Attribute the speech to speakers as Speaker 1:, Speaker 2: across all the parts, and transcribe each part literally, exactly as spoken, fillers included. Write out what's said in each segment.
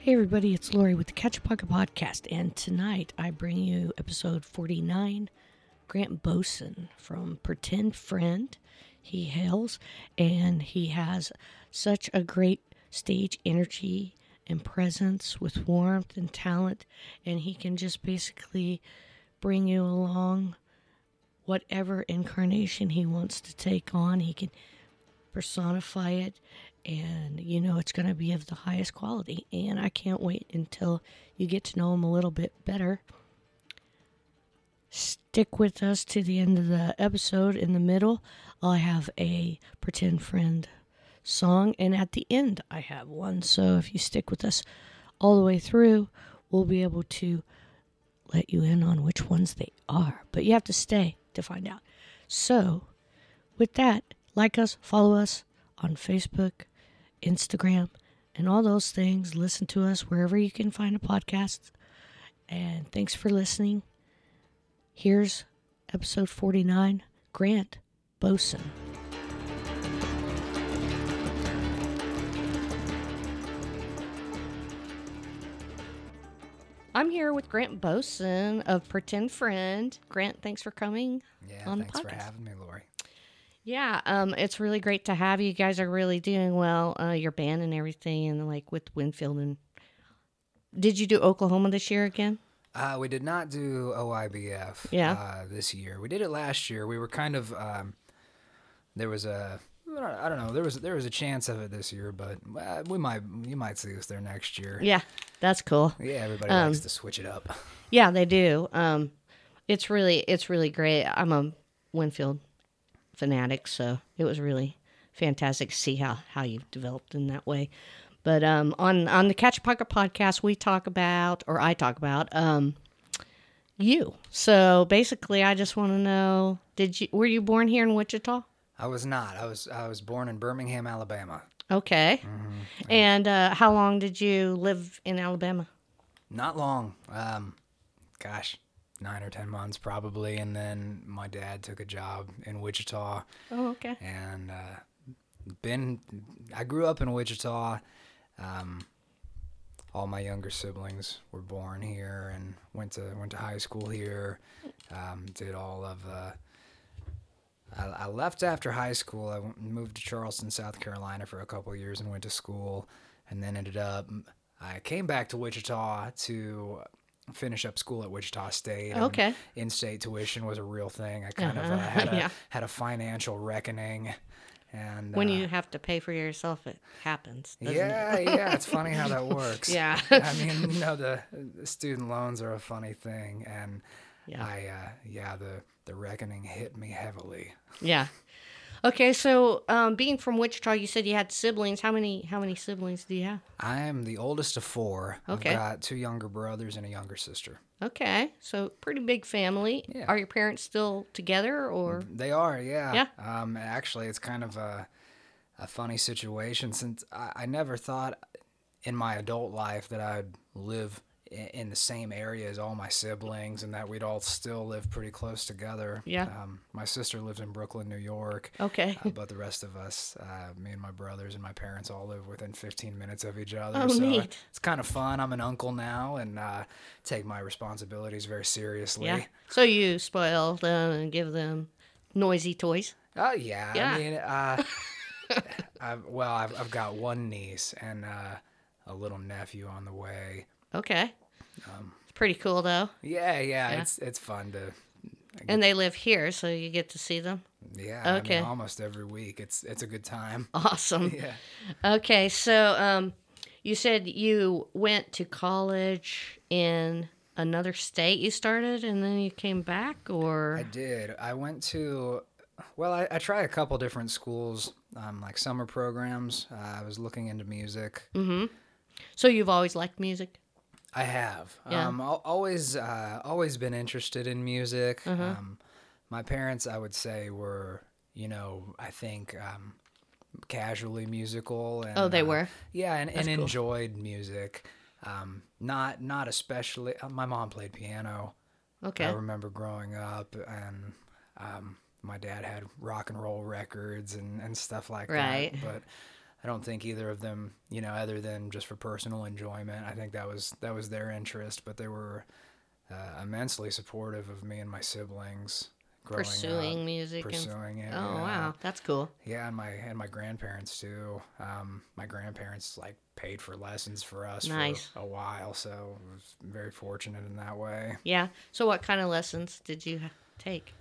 Speaker 1: Hey everybody, it's Lori with the Catch a Pocket Podcast, and tonight I bring you episode forty-nine, Grant Boson from Pretend Friend. He hails, and he has such a great stage energy and presence with warmth and talent, and he can just basically bring you along whatever incarnation he wants to take on. He can personify it, and you know it's going to be of the highest quality, and I can't wait until you get to know him a little bit better. Stick with us to the end of the episode. In the middle I have a Pretend Friend song, and at the end I have one, so if you stick with us all the way through, we'll be able to let you in on which ones they are, but you have to stay to find out. So with that, like us, follow us on Facebook, Instagram, and all those things. Listen to us wherever you can find a podcast. And thanks for listening. Here's episode forty-nine, Grant Boson. I'm here with Grant Boson of Pretend Friend. Grant, thanks for coming
Speaker 2: yeah,
Speaker 1: on the
Speaker 2: podcast. Thanks
Speaker 1: podcast.
Speaker 2: for having me, Lori.
Speaker 1: Yeah, um, it's really great to have you. You guys are really doing well, uh, your band and everything, and like with Winfield. And did you do Oklahoma this year again?
Speaker 2: Uh, we did not do O I B F
Speaker 1: Yeah.
Speaker 2: uh, this year. We did it last year. We were kind of um, there was a I don't know there was there was a chance of it this year, but uh, we might you might see us there next year.
Speaker 1: Yeah, that's cool.
Speaker 2: Yeah, everybody
Speaker 1: Um,
Speaker 2: likes to switch it up.
Speaker 1: Yeah, they do. Um, it's really it's really great. I'm a Winfield fanatic, so it was really fantastic to see how, how you've developed in that way. But um, on on the Catch a Pocket podcast, we talk about, or I talk about, um, you. So basically, I just want to know: Did you were you born here in Wichita?
Speaker 2: I was not. I was I was born in Birmingham, Alabama.
Speaker 1: Okay.
Speaker 2: Mm-hmm.
Speaker 1: And uh, how long did you live in Alabama?
Speaker 2: Not long. Um, gosh. Nine or ten months probably, and then my dad took a job in Wichita.
Speaker 1: Oh, okay.
Speaker 2: And uh, been, I grew up in Wichita. Um, all my younger siblings were born here and went to went to high school here. Um, did all of. Uh, I, I left after high school. I went, moved to Charleston, South Carolina for a couple of years and went to school, and then ended up. I came back to Wichita to finish up school at Wichita State.
Speaker 1: Okay.
Speaker 2: In-state tuition was a real thing. I kind
Speaker 1: Uh-huh.
Speaker 2: of uh, had a
Speaker 1: Yeah.
Speaker 2: had a financial reckoning, and
Speaker 1: When
Speaker 2: uh,
Speaker 1: you have to pay for yourself, it happens. Doesn't
Speaker 2: yeah,
Speaker 1: it?
Speaker 2: yeah, it's funny how that works.
Speaker 1: Yeah.
Speaker 2: I mean, you know, the, the student loans are a funny thing, and
Speaker 1: Yeah.
Speaker 2: I, uh, yeah, the the reckoning hit me heavily.
Speaker 1: Yeah. Okay, so um, being from Wichita, you said you had siblings. How many? How many siblings do you have?
Speaker 2: I am the oldest of four.
Speaker 1: Okay.
Speaker 2: I've got two younger brothers and a younger sister.
Speaker 1: Okay, so pretty big family.
Speaker 2: Yeah.
Speaker 1: Are your parents still together, or?
Speaker 2: They are, yeah.
Speaker 1: Yeah.
Speaker 2: Um, actually, it's kind of a a funny situation since I, I never thought in my adult life that I'd live in, in the same area as all my siblings and that we'd all still live pretty close together.
Speaker 1: Yeah.
Speaker 2: Um, my sister lives in Brooklyn, New York.
Speaker 1: Okay.
Speaker 2: Uh, but the rest of us, uh, me and my brothers and my parents, all live within fifteen minutes of each other.
Speaker 1: Oh,
Speaker 2: so
Speaker 1: neat.
Speaker 2: it's kind of fun. I'm an uncle now and uh, take my responsibilities very seriously.
Speaker 1: Yeah. So you spoil them and give them noisy toys.
Speaker 2: Oh yeah,
Speaker 1: Yeah.
Speaker 2: I mean, uh, I've, well, I've I've got one niece and uh, a little nephew on the way.
Speaker 1: Okay.
Speaker 2: Um,
Speaker 1: It's pretty cool though.
Speaker 2: yeah, yeah,
Speaker 1: Yeah.
Speaker 2: it's it's fun to.
Speaker 1: And they live here, so you get to see them.
Speaker 2: Yeah,
Speaker 1: Okay.
Speaker 2: I mean, almost every week. It's it's a good time.
Speaker 1: Awesome.
Speaker 2: Yeah,
Speaker 1: Okay, so um, you said you went to college in another state. You started, and then you came back, or
Speaker 2: I did. I went to. Well, I, I tried a couple different schools, um, like summer programs. Uh, I was looking into music.
Speaker 1: mm-hmm. So you've always liked music.
Speaker 2: I have.
Speaker 1: Yeah.
Speaker 2: Um, al- always, uh, always been interested in music.
Speaker 1: Uh-huh.
Speaker 2: Um, my parents, I would say, were, you know, I think um, casually musical. And,
Speaker 1: Oh, they
Speaker 2: uh,
Speaker 1: were?
Speaker 2: Yeah, and, and
Speaker 1: That's cool.
Speaker 2: enjoyed music. Um, not, not especially. Uh, my mom played piano.
Speaker 1: Okay.
Speaker 2: I remember growing up, and um, my dad had rock and roll records and, and stuff like
Speaker 1: Right.
Speaker 2: that. But I don't think either of them, you know, other than just for personal enjoyment, I think that was that was their interest. But they were uh, immensely supportive of me and my siblings growing
Speaker 1: Pursuing
Speaker 2: up,
Speaker 1: music.
Speaker 2: pursuing
Speaker 1: and...
Speaker 2: it.
Speaker 1: Oh,
Speaker 2: yeah.
Speaker 1: wow. That's cool.
Speaker 2: Yeah, and my and my grandparents too. Um, my grandparents like paid for lessons for us
Speaker 1: Nice.
Speaker 2: for a while, so I was very fortunate in that way.
Speaker 1: Yeah. So what kind of lessons did you take?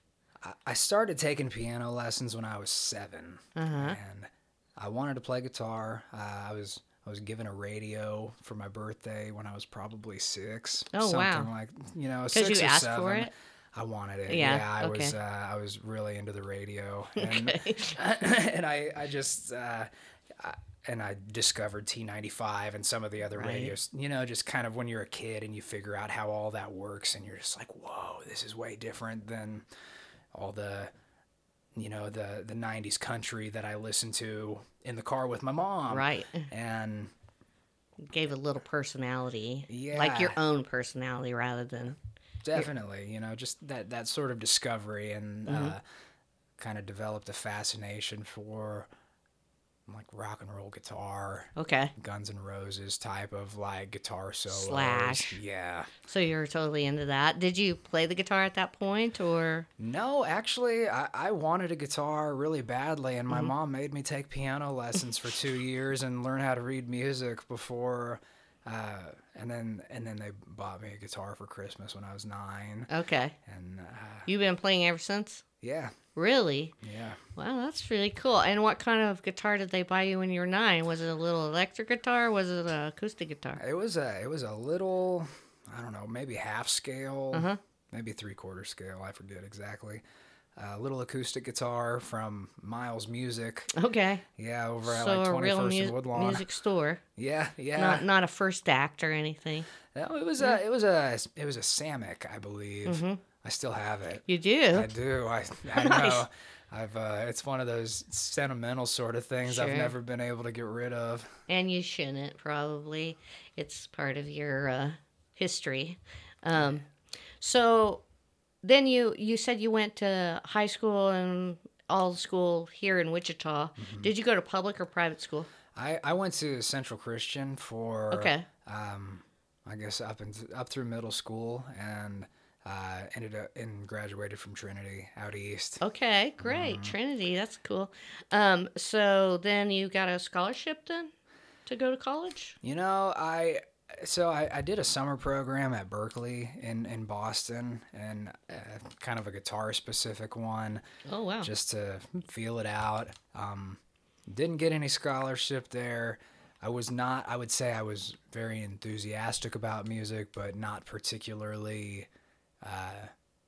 Speaker 2: I, I started taking piano lessons when I was seven,
Speaker 1: Uh-huh.
Speaker 2: and I wanted to play guitar. Uh, I was I was given a radio for my birthday when I was probably six.
Speaker 1: Oh,
Speaker 2: something
Speaker 1: wow.
Speaker 2: like you know
Speaker 1: Because
Speaker 2: six
Speaker 1: you
Speaker 2: or
Speaker 1: asked
Speaker 2: seven.
Speaker 1: for it?
Speaker 2: I wanted it.
Speaker 1: Yeah,
Speaker 2: Yeah, I
Speaker 1: okay.
Speaker 2: was uh, I was really into the radio, and
Speaker 1: Okay.
Speaker 2: and I I just uh, I, and I discovered T ninety-five and some of the other
Speaker 1: Right.
Speaker 2: radios. You know, just kind of when you're a kid and you figure out how all that works, and you're just like, whoa, this is way different than all the you know the the nineties country that I listened to in the car with my mom.
Speaker 1: Right.
Speaker 2: And
Speaker 1: Gave a little personality.
Speaker 2: Yeah.
Speaker 1: Like your own personality rather than...
Speaker 2: definitely, you know, just that, that sort of discovery and
Speaker 1: Mm-hmm.
Speaker 2: uh, kind of developed a fascination for like rock and roll guitar,
Speaker 1: Okay.
Speaker 2: Guns N' Roses type of like guitar solos.
Speaker 1: Slash.
Speaker 2: Yeah.
Speaker 1: So you're totally into that. Did you play the guitar at that point or...
Speaker 2: No, actually, I, I wanted a guitar really badly, and my
Speaker 1: Mm-hmm.
Speaker 2: mom made me take piano lessons for two years and learn how to read music before. Uh, and then and then they bought me a guitar for Christmas when I was nine.
Speaker 1: Okay.
Speaker 2: And uh,
Speaker 1: You've been playing ever since?
Speaker 2: yeah,
Speaker 1: Really?
Speaker 2: yeah.
Speaker 1: Wow, that's really cool. And what kind of guitar did they buy you when you were nine? Was it a little electric guitar? Or was it an acoustic guitar?
Speaker 2: It was a it was a little, I don't know, maybe half scale,
Speaker 1: Uh-huh.
Speaker 2: maybe three quarter scale. I forget exactly. A little acoustic guitar from Miles Music.
Speaker 1: Okay.
Speaker 2: Yeah, over at
Speaker 1: So
Speaker 2: like
Speaker 1: a real
Speaker 2: twenty-first
Speaker 1: mu-
Speaker 2: and Woodlawn.
Speaker 1: music store.
Speaker 2: Yeah, yeah.
Speaker 1: Not not a first act or anything.
Speaker 2: No, it was a it was a it was a Samick, I believe.
Speaker 1: Mm-hmm.
Speaker 2: I still have it.
Speaker 1: You do?
Speaker 2: I do. I I
Speaker 1: Nice.
Speaker 2: know. I've uh, it's one of those sentimental sort of things
Speaker 1: Sure.
Speaker 2: I've never been able to get rid of.
Speaker 1: And you shouldn't, probably. It's part of your uh, history. Um, so then you, you said you went to high school and all school here in Wichita.
Speaker 2: Mm-hmm.
Speaker 1: Did you go to public or private school?
Speaker 2: I, I went to Central Christian for
Speaker 1: Okay.
Speaker 2: um I guess up and up through middle school, and uh, ended up and graduated from Trinity out east.
Speaker 1: Okay, great.
Speaker 2: Mm-hmm.
Speaker 1: Trinity, that's cool. Um, so then you got a scholarship then to go to college?
Speaker 2: You know, I so I, I did a summer program at Berkeley in, in Boston, and uh, kind of a guitar specific one,
Speaker 1: Oh, wow.
Speaker 2: just to feel it out. Um, didn't get any scholarship there. I was not, I would say I was very enthusiastic about music, but not particularly, uh,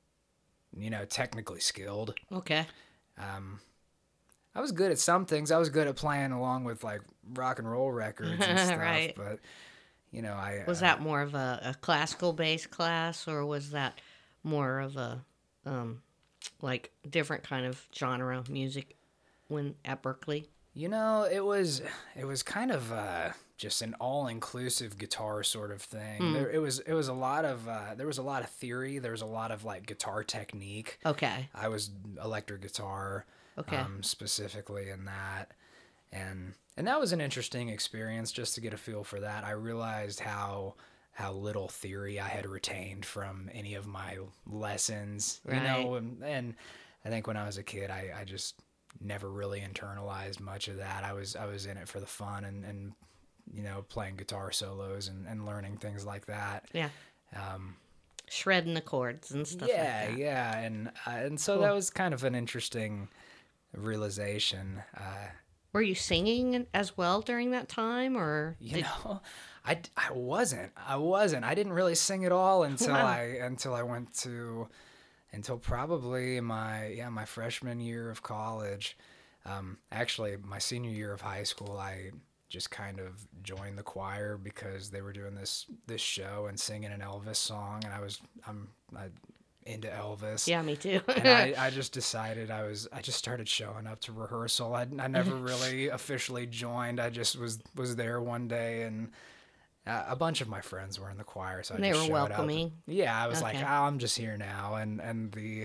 Speaker 2: you know, technically skilled.
Speaker 1: Okay.
Speaker 2: Um, I was good at some things. I was good at playing along with like rock and roll records and stuff,
Speaker 1: Right.
Speaker 2: but you know, I
Speaker 1: Was
Speaker 2: uh,
Speaker 1: that more of a, a classical based class or was that more of a um like different kind of genre music when at Berkeley?
Speaker 2: You know, it was it was kind of uh, just an all-inclusive guitar sort of thing.
Speaker 1: Hmm.
Speaker 2: There, it was it was a lot of uh, there was a lot of theory. There was a lot of like guitar technique.
Speaker 1: Okay.
Speaker 2: I was electric guitar,
Speaker 1: Okay.
Speaker 2: um, specifically in that, and and that was an interesting experience just to get a feel for that. I realized how how little theory I had retained from any of my lessons, you know, and, and I think when I was a kid, I, I just never really internalized much of that. I was I was in it for the fun and, and you know, playing guitar solos and, and learning things like that.
Speaker 1: Yeah.
Speaker 2: Um,
Speaker 1: Shredding the chords and stuff
Speaker 2: yeah,
Speaker 1: like that.
Speaker 2: yeah, and uh, and so
Speaker 1: Cool.
Speaker 2: that was kind of an interesting realization. Uh,
Speaker 1: Were you singing as well during that time or
Speaker 2: you
Speaker 1: did-
Speaker 2: know, I, I wasn't I wasn't I didn't really sing at all until
Speaker 1: Wow.
Speaker 2: I until I went to until probably my yeah my freshman year of college. Um, actually, my senior year of high school, I just kind of joined the choir because they were doing this this show and singing an Elvis song, and I was I'm I, into Elvis.
Speaker 1: Yeah, me too.
Speaker 2: And I, I just decided I was I just started showing up to rehearsal. I, I never really officially joined. I just was was there one day, and uh, a bunch of my friends were in the choir, so I
Speaker 1: And they
Speaker 2: just
Speaker 1: were
Speaker 2: showed
Speaker 1: welcoming?
Speaker 2: Up. Yeah, I was like,
Speaker 1: Okay.
Speaker 2: oh, I'm just here now, and and the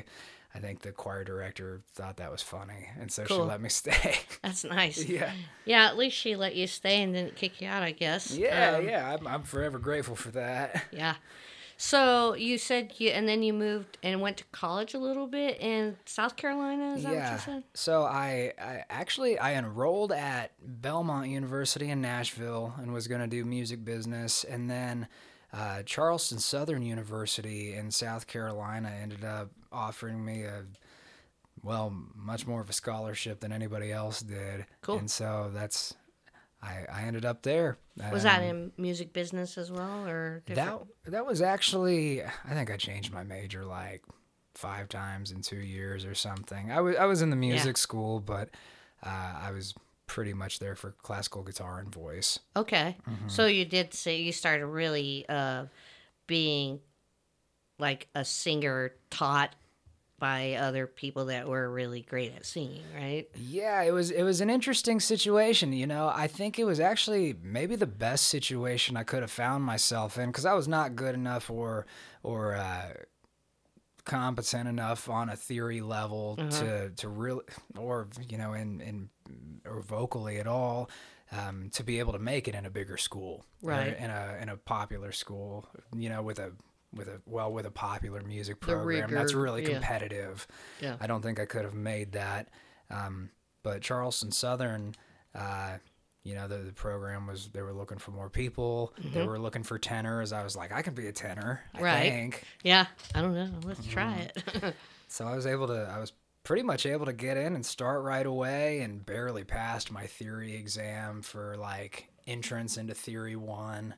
Speaker 2: I think the choir director thought that was funny, and so
Speaker 1: Cool.
Speaker 2: she let me stay.
Speaker 1: That's nice.
Speaker 2: Yeah.
Speaker 1: Yeah, at least she let you stay and didn't kick you out, I guess.
Speaker 2: Yeah,
Speaker 1: Um,
Speaker 2: yeah. I'm, I'm forever grateful for that.
Speaker 1: Yeah. So you said you, and then you moved and went to college a little bit in South Carolina. Is that what
Speaker 2: Yeah.
Speaker 1: you said?
Speaker 2: So I, I actually I enrolled at Belmont University in Nashville and was going to do music business, and then uh, Charleston Southern University in South Carolina ended up offering me a well much more of a scholarship than anybody else did.
Speaker 1: Cool.
Speaker 2: And so that's I, I ended up there.
Speaker 1: Was that
Speaker 2: Um,
Speaker 1: in music business as well, or
Speaker 2: That
Speaker 1: different?
Speaker 2: that was actually I think I changed my major like five times in two years or something. I was I was in the music school, but uh, I was pretty much there for classical guitar and voice.
Speaker 1: Okay.
Speaker 2: Mm-hmm.
Speaker 1: So you did say you started really uh, being like a singer taught by other people that were really great at singing, right?
Speaker 2: Yeah, it was it was an interesting situation. You know, I think it was actually maybe the best situation I could have found myself in because I was not good enough or or uh, competent enough on a theory level
Speaker 1: Uh-huh.
Speaker 2: to to really or you know in in or vocally at all. Um, to be able to make it in a bigger school, or
Speaker 1: Right.
Speaker 2: in a in a popular school, you know, with a with a well with a popular music
Speaker 1: The
Speaker 2: program that's
Speaker 1: rigor,
Speaker 2: really
Speaker 1: yeah.
Speaker 2: competitive.
Speaker 1: Yeah.
Speaker 2: I don't think I could have made that. Um, but Charleston Southern, uh, you know, the, the program was, they were looking for more people. They were looking for tenors. I was like, I can be a tenor, I
Speaker 1: Mm-hmm. Right.
Speaker 2: think.
Speaker 1: Yeah. I don't know. Let's
Speaker 2: Mm-hmm.
Speaker 1: try it.
Speaker 2: So I was able to, I was pretty much able to get in and start right away and barely passed my theory exam for like entrance into theory one.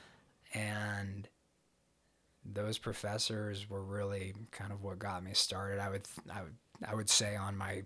Speaker 2: And those professors were really kind of what got me started. I would, I would, I would say on my,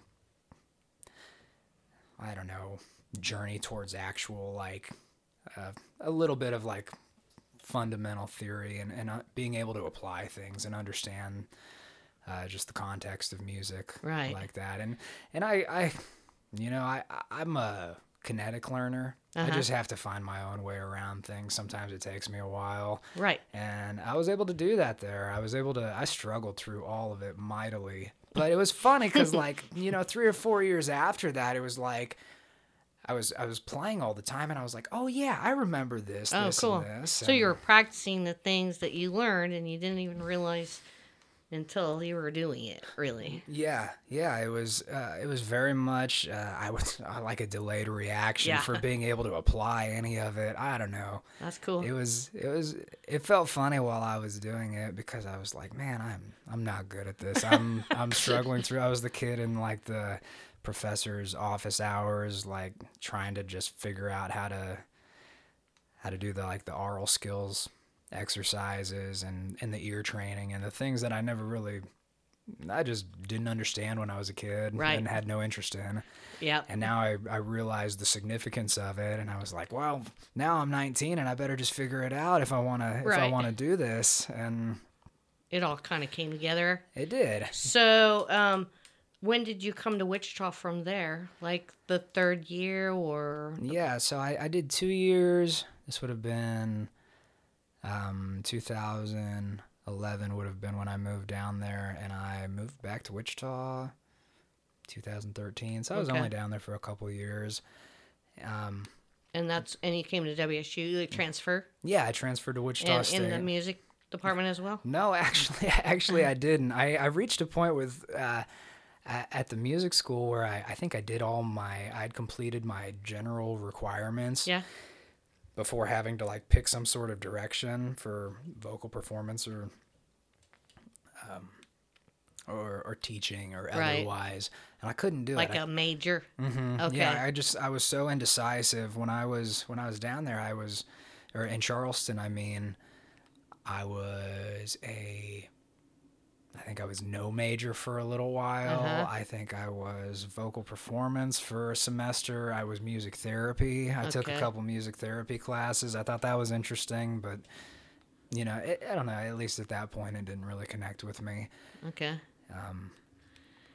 Speaker 2: I don't know, journey towards actual like uh, a little bit of like fundamental theory and, and uh, being able to apply things and understand uh, just the context of music
Speaker 1: Right.
Speaker 2: like that. And, and I, I, you know, I, I'm a kinetic learner. I
Speaker 1: Uh-huh.
Speaker 2: just have to find my own way around things. Sometimes it takes me a while.
Speaker 1: Right.
Speaker 2: And I was able to do that there. I was able to, I struggled through all of it mightily. But it was funny because, like, you know, three or four years after that, it was like, I was I was playing all the time, and I was like, oh, yeah, I remember this,
Speaker 1: Oh,
Speaker 2: this,
Speaker 1: cool.
Speaker 2: and this.
Speaker 1: So
Speaker 2: and-
Speaker 1: you were practicing the things that you learned and you didn't even realize until you were doing it, really.
Speaker 2: Yeah, yeah, it was uh, it was very much, uh, I would uh, like a delayed reaction
Speaker 1: Yeah.
Speaker 2: for being able to apply any of it. I don't know.
Speaker 1: That's cool.
Speaker 2: It was it was it felt funny while I was doing it because I was like, man, I'm I'm not good at this. I'm I'm struggling through. I was the kid in like the professor's office hours, like trying to just figure out how to how to do the like the oral skills exercises and and the ear training and the things that I never really I just didn't understand when I was a kid
Speaker 1: Right.
Speaker 2: and had no interest in.
Speaker 1: Yeah.
Speaker 2: And now I, I realized the significance of it, and I was like, well, now I'm nineteen, and I better just figure it out if I want to if I
Speaker 1: Right.
Speaker 2: want to do this. And
Speaker 1: It all kind of came together.
Speaker 2: it did.
Speaker 1: So, um, when did you come to Wichita from there? Like the third year or?
Speaker 2: Yeah, so I, I did two years. This would have been um, two thousand eleven would have been when I moved down there, and I moved back to Wichita two thousand thirteen. So I was
Speaker 1: Okay.
Speaker 2: only down there for a couple of years. Um,
Speaker 1: And that's and you came to W S U, you like transfer
Speaker 2: yeah, I transferred to Wichita
Speaker 1: and
Speaker 2: State.
Speaker 1: in the music department as well.
Speaker 2: No, actually, actually, I didn't. I, I reached a point with uh, at, at the music school where I, I think I did all my I'd completed my general requirements
Speaker 1: Yeah.
Speaker 2: before having to like pick some sort of direction for vocal performance or um or or teaching or
Speaker 1: Right.
Speaker 2: otherwise, and I couldn't do
Speaker 1: Like
Speaker 2: it. I-
Speaker 1: a major.
Speaker 2: Mhm.
Speaker 1: Okay.
Speaker 2: Yeah, I just I was so indecisive when I was when I was down there. I was, or in Charleston, I mean, I was a, I think I was no major for a little while.
Speaker 1: Uh-huh.
Speaker 2: I think I was vocal performance for a semester. I was music therapy. I took a
Speaker 1: Okay.
Speaker 2: couple music therapy classes. I thought that was interesting, but you know, it, I don't know. At least at that point, it didn't really connect with me.
Speaker 1: Okay.
Speaker 2: Um,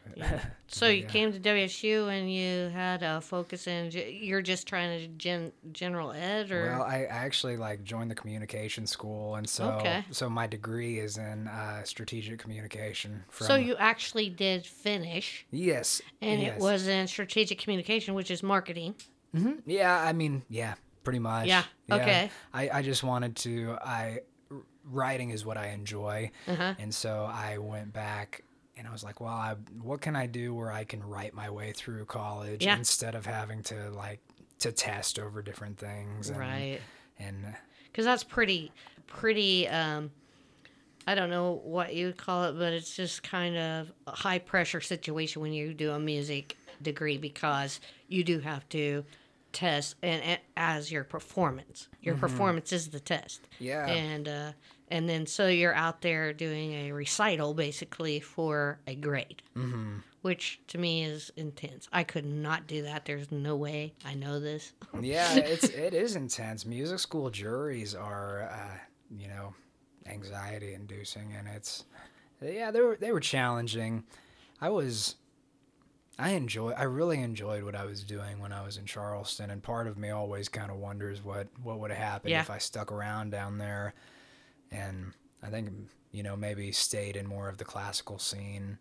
Speaker 1: Yeah. So
Speaker 2: But
Speaker 1: you
Speaker 2: yeah.
Speaker 1: came to W S U and you had a focus in. You're just trying to gen, general ed, or
Speaker 2: Well, I I actually like joined the communication school, and so
Speaker 1: Okay.
Speaker 2: so my degree is in uh, strategic communication. From
Speaker 1: so you actually did finish,
Speaker 2: yes,
Speaker 1: and
Speaker 2: yes.
Speaker 1: it was in strategic communication, which is marketing.
Speaker 2: hmm Yeah, I mean, yeah, pretty much.
Speaker 1: Yeah, okay.
Speaker 2: I, I just wanted to. I writing is what I enjoy,
Speaker 1: Uh huh.
Speaker 2: and so I went back and I was like, well, I, what can I do where I can write my way through college
Speaker 1: Yeah.
Speaker 2: instead of having to like to test over different things, and,
Speaker 1: Right.
Speaker 2: And
Speaker 1: Because that's pretty, pretty. Um, I don't know what you would call it, but it's just kind of a high pressure situation when you do a music degree, because you do have to test and, and as your performance. Your performance is the test.
Speaker 2: yeah,
Speaker 1: And uh, and then so you're out there doing a recital basically for a grade,
Speaker 2: hmm
Speaker 1: which to me is intense. I could not do that. There's no way. I know this.
Speaker 2: yeah, it's it is intense. Music school juries are, uh, you know, anxiety inducing, and it's yeah, they were they were challenging. I was. I enjoy. I really enjoyed what I was doing when I was in Charleston, and part of me always kind of wonders what, what would have happened
Speaker 1: Yeah.
Speaker 2: if I stuck around down there, and I think you know maybe stayed in more of the classical scene.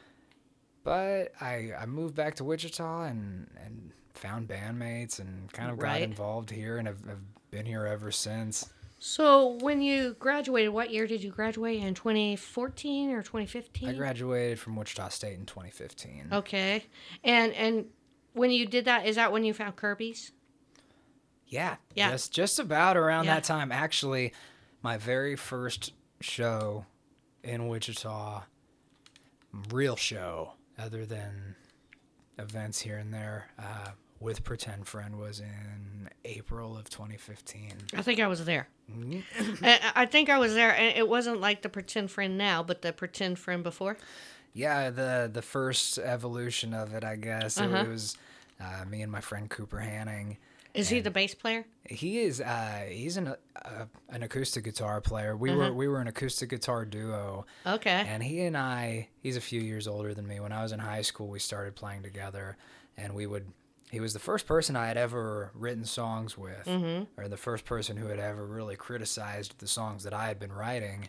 Speaker 2: But I I moved back to Wichita and and found bandmates and kind of got
Speaker 1: Right.
Speaker 2: involved here and have, have been here ever since.
Speaker 1: So when you graduated, what year did you graduate? In twenty fourteen or twenty fifteen?
Speaker 2: I graduated from Wichita State in twenty fifteen.
Speaker 1: Okay. And and when you did that, is that when you found Kirby's?
Speaker 2: Yeah,
Speaker 1: Yeah.
Speaker 2: just just about around
Speaker 1: Yeah.
Speaker 2: that time. Actually, my very first show in Wichita, real show, other than events here and there, uh, with Pretend Friend, was in April of twenty fifteen.
Speaker 1: I think I was there.
Speaker 2: Mhm.
Speaker 1: I, I think I was there, and it wasn't like the Pretend Friend now, but the Pretend Friend before.
Speaker 2: Yeah, the the first evolution of it, I guess. It,
Speaker 1: Uh-huh.
Speaker 2: it was uh, me and my friend Cooper Hanning.
Speaker 1: Is he the bass player?
Speaker 2: He is uh, he's an uh, an acoustic guitar player. We
Speaker 1: Uh-huh.
Speaker 2: were we were an acoustic guitar duo.
Speaker 1: Okay.
Speaker 2: And he and I, he's a few years older than me. When I was in high school, we started playing together, and we would. He was the first person I had ever written songs with,
Speaker 1: Mhm.
Speaker 2: or the first person who had ever really criticized the songs that I had been writing,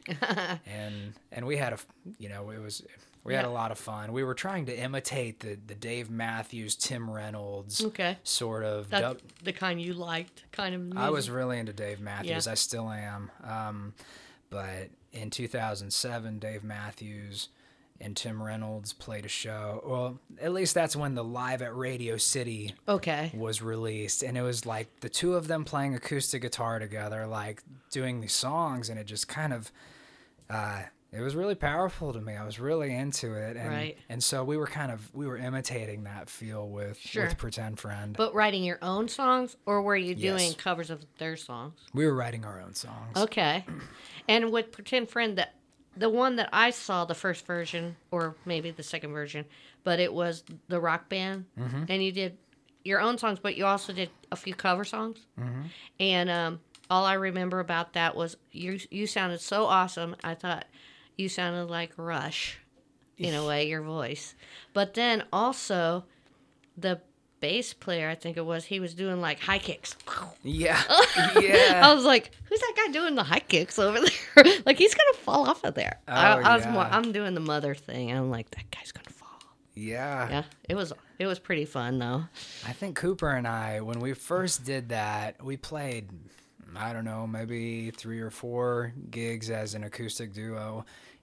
Speaker 2: and and we had a, you know, it was we had
Speaker 1: Yeah.
Speaker 2: a lot of fun. We were trying to imitate the the Dave Matthews, Tim Reynolds
Speaker 1: Okay.
Speaker 2: sort of.
Speaker 1: That's
Speaker 2: dub-
Speaker 1: the kind you liked, kind of music.
Speaker 2: I was really into Dave Matthews.
Speaker 1: Yeah.
Speaker 2: I still am. Um, but in two thousand seven, Dave Matthews and Tim Reynolds played a show. Well, at least that's when the Live at Radio City
Speaker 1: Okay.
Speaker 2: was released. And it was like the two of them playing acoustic guitar together, like doing these songs. And it just kind of, uh, it was really powerful to me. I was really into it. And,
Speaker 1: Right.
Speaker 2: and so we were kind of, we were imitating that feel with,
Speaker 1: Sure.
Speaker 2: with Pretend Friend.
Speaker 1: But writing your own songs, or were you doing
Speaker 2: Yes.
Speaker 1: covers of their songs?
Speaker 2: We were writing our own songs.
Speaker 1: Okay. And with Pretend Friend, that the one that I saw, the first version, or maybe the second version, but it was the rock band,
Speaker 2: Mm-hmm.
Speaker 1: and you did your own songs, but you also did a few cover songs.
Speaker 2: Mm-hmm.
Speaker 1: And um, all I remember about that was you you sounded so awesome. I thought you sounded like Rush, in a way, your voice. But then also, the bass player, I think it was, he was doing like high kicks.
Speaker 2: Yeah.
Speaker 1: I
Speaker 2: Yeah.
Speaker 1: was like, "Who's that guy doing the high kicks over there? Like he's gonna fall off of there." I,
Speaker 2: Oh,
Speaker 1: I was
Speaker 2: yeah.
Speaker 1: more. I'm doing the mother thing. I'm like, that guy's gonna fall.
Speaker 2: Yeah.
Speaker 1: Yeah, it was. It was pretty fun though.
Speaker 2: I think Cooper and I, when we first did that, we played, I don't know, maybe three or four gigs as an acoustic duo.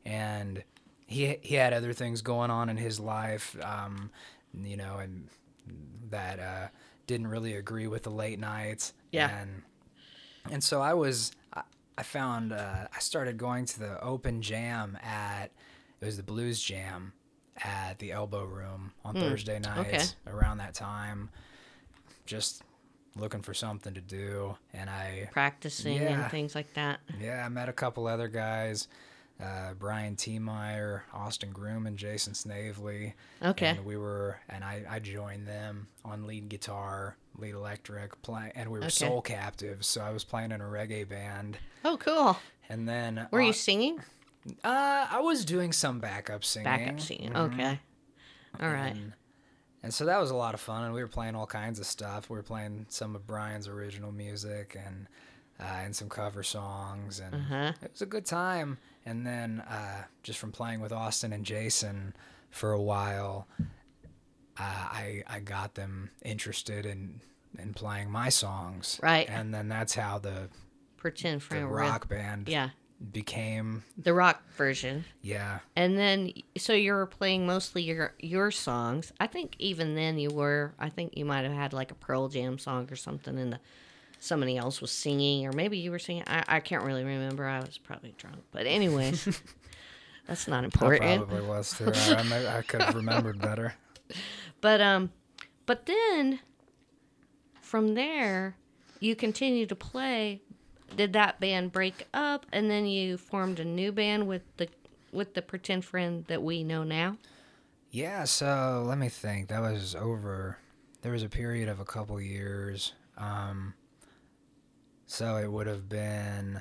Speaker 2: And he he had other things going on in his life, um, you know, and that uh, didn't really agree with the late nights.
Speaker 1: Yeah.
Speaker 2: And, and so I was, I, I found, uh, I started going to the open jam at, it was the Blues Jam at the Elbow Room on Thursday nights around that time, just looking for something to do. And I,
Speaker 1: Practicing
Speaker 2: Yeah.
Speaker 1: and things like that.
Speaker 2: yeah, I met a couple other guys, uh, Brian T. Meyer, Austin Groom, and Jason Snavely.
Speaker 1: Okay.
Speaker 2: And we were, and I, I joined them on lead guitar, lead electric, play, and we were
Speaker 1: Okay.
Speaker 2: soul captives. So I was playing in a reggae band.
Speaker 1: Oh, cool.
Speaker 2: And then,
Speaker 1: Were
Speaker 2: uh,
Speaker 1: you singing?
Speaker 2: Uh, I was doing some backup singing.
Speaker 1: Backup singing.
Speaker 2: Mhm.
Speaker 1: Okay. All right.
Speaker 2: And, and so that was a lot of fun, and we were playing all kinds of stuff. We were playing some of Brian's original music and uh, and some cover songs, and
Speaker 1: Uh-huh.
Speaker 2: it was a good time. And then uh, just from playing with Austin and Jason for a while, uh, I I got them interested in in playing my songs.
Speaker 1: Right.
Speaker 2: And then that's how the
Speaker 1: Pretend
Speaker 2: the
Speaker 1: friend.
Speaker 2: rock band
Speaker 1: Yeah.
Speaker 2: became.
Speaker 1: The rock version.
Speaker 2: Yeah.
Speaker 1: And then, so you were playing mostly your your songs. I think even then you were. I think you might have had like a Pearl Jam song or something, and the, somebody else was singing, or maybe you were singing. I, I can't really remember. I was probably drunk, but anyways, that's not
Speaker 2: I
Speaker 1: important.
Speaker 2: probably was too. I, I, may- I could have remembered better.
Speaker 1: But um, but then from there, you continued to play. Did that band break up, and then you formed a new band with the with the Pretend Friend that we know now?
Speaker 2: Yeah, so let me think. That was over. There was a period of a couple years. Um, so it would have been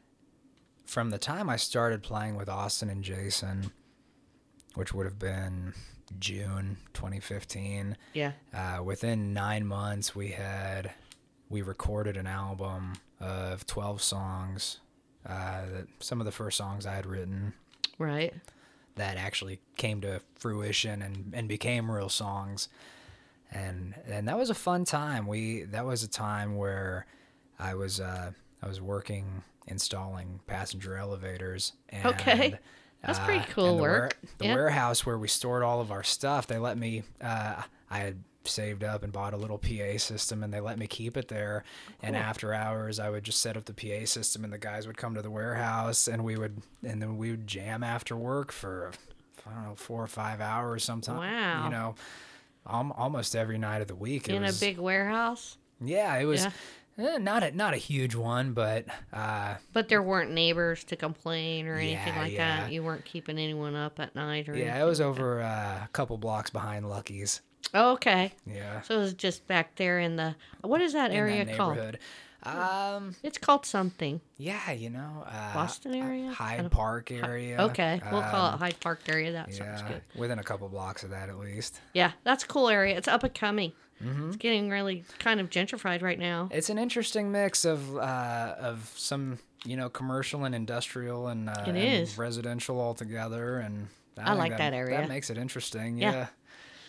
Speaker 2: from the time I started playing with Austin and Jason, which would have been June twenty fifteen.
Speaker 1: Yeah.
Speaker 2: Uh, within nine months, we had we recorded an album of twelve songs. Uh, that some of the first songs I had written
Speaker 1: Right.
Speaker 2: that actually came to fruition and, and became real songs. And and that was a fun time. We that was a time where I was uh, I was working installing passenger elevators. And,
Speaker 1: Okay. That's pretty
Speaker 2: uh,
Speaker 1: cool
Speaker 2: and the
Speaker 1: work.
Speaker 2: Ware, the
Speaker 1: Yeah.
Speaker 2: warehouse where we stored all of our stuff, they let me. Uh, I had saved up and bought a little P A system, and they let me keep it there. And
Speaker 1: Cool.
Speaker 2: after hours, I would just set up the P A system, and the guys would come to the warehouse, and we would and then we would jam after work for I don't know four or five hours sometimes.
Speaker 1: Wow.
Speaker 2: You know, um, almost every night of the week. It
Speaker 1: In
Speaker 2: was,
Speaker 1: a big warehouse?
Speaker 2: yeah, it was
Speaker 1: Yeah.
Speaker 2: eh, not a not a huge one, but uh,
Speaker 1: But there weren't neighbors to complain or anything
Speaker 2: Yeah,
Speaker 1: like
Speaker 2: yeah.
Speaker 1: that? You weren't keeping anyone up at night or
Speaker 2: yeah,
Speaker 1: anything?
Speaker 2: it was over uh, a couple blocks behind Lucky's.
Speaker 1: Oh, okay.
Speaker 2: Yeah,
Speaker 1: So it was just back there in the... What is that
Speaker 2: in
Speaker 1: area
Speaker 2: that
Speaker 1: called?
Speaker 2: neighborhood. Um,
Speaker 1: It's called something.
Speaker 2: yeah, you know, uh,
Speaker 1: Boston area? I
Speaker 2: Hyde
Speaker 1: don't-
Speaker 2: Park area.
Speaker 1: Okay, we'll call it
Speaker 2: Um,
Speaker 1: Hyde Park area. That sounds
Speaker 2: Yeah,
Speaker 1: good.
Speaker 2: within a couple blocks of that at least.
Speaker 1: Yeah, that's a cool area. It's up and coming.
Speaker 2: Mm-hmm.
Speaker 1: It's getting really kind of gentrified right now.
Speaker 2: It's an interesting mix of uh, of some you know commercial and industrial and, uh,
Speaker 1: It
Speaker 2: and
Speaker 1: is.
Speaker 2: residential all together, and
Speaker 1: I
Speaker 2: think
Speaker 1: like that area.
Speaker 2: That makes it interesting.
Speaker 1: Yeah.
Speaker 2: Yeah.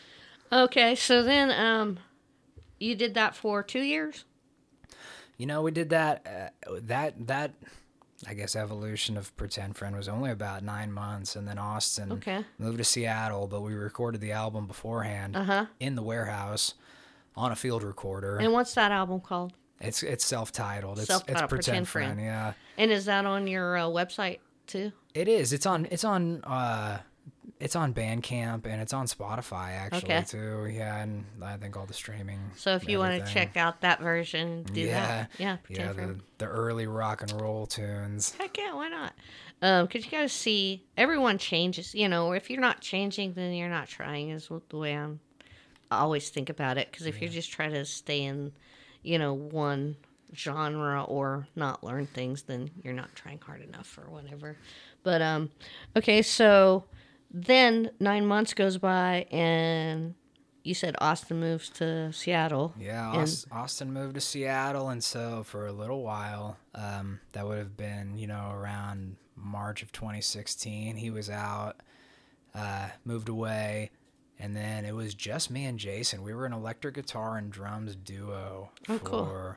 Speaker 1: Okay, so then um, you did that for two years?
Speaker 2: You know, we did that. Uh, that that I guess evolution of Pretend Friend was only about nine months, and then Austin
Speaker 1: Okay.
Speaker 2: moved to Seattle, but we recorded the album beforehand
Speaker 1: Uh-huh.
Speaker 2: in the warehouse on a field recorder.
Speaker 1: And what's that album called?
Speaker 2: It's it's self-titled. It's
Speaker 1: Self-titled,
Speaker 2: it's Pretend,
Speaker 1: Pretend Friend.
Speaker 2: Friend. Yeah,
Speaker 1: And is that on your uh, website too?
Speaker 2: it is. It's on. It's on. Uh, it's on Bandcamp and it's on Spotify actually
Speaker 1: Okay.
Speaker 2: too. Yeah, and I think all the streaming.
Speaker 1: So if you want to
Speaker 2: everything.
Speaker 1: check out that version, do
Speaker 2: yeah,
Speaker 1: that. Yeah, Pretend
Speaker 2: yeah,
Speaker 1: Friend.
Speaker 2: the the early rock and roll tunes.
Speaker 1: Heck yeah, why not? Um, cause you gotta see everyone changes. You know, if you're not changing, then you're not trying. Is what- the way I'm. I always think about it. Because if you just try to stay in, you know, one genre or not learn things, then you're not trying hard enough or whatever. But um, okay, so then nine months goes by, and you said Austin moves to Seattle.
Speaker 2: Yeah,
Speaker 1: And-
Speaker 2: Aus- Austin moved to Seattle, and so for a little while, um, that would have been, you know, around March of twenty sixteen. He was out, uh, moved away, and then it was just me and Jason. We were an electric guitar and drums duo
Speaker 1: Oh,
Speaker 2: for
Speaker 1: cool.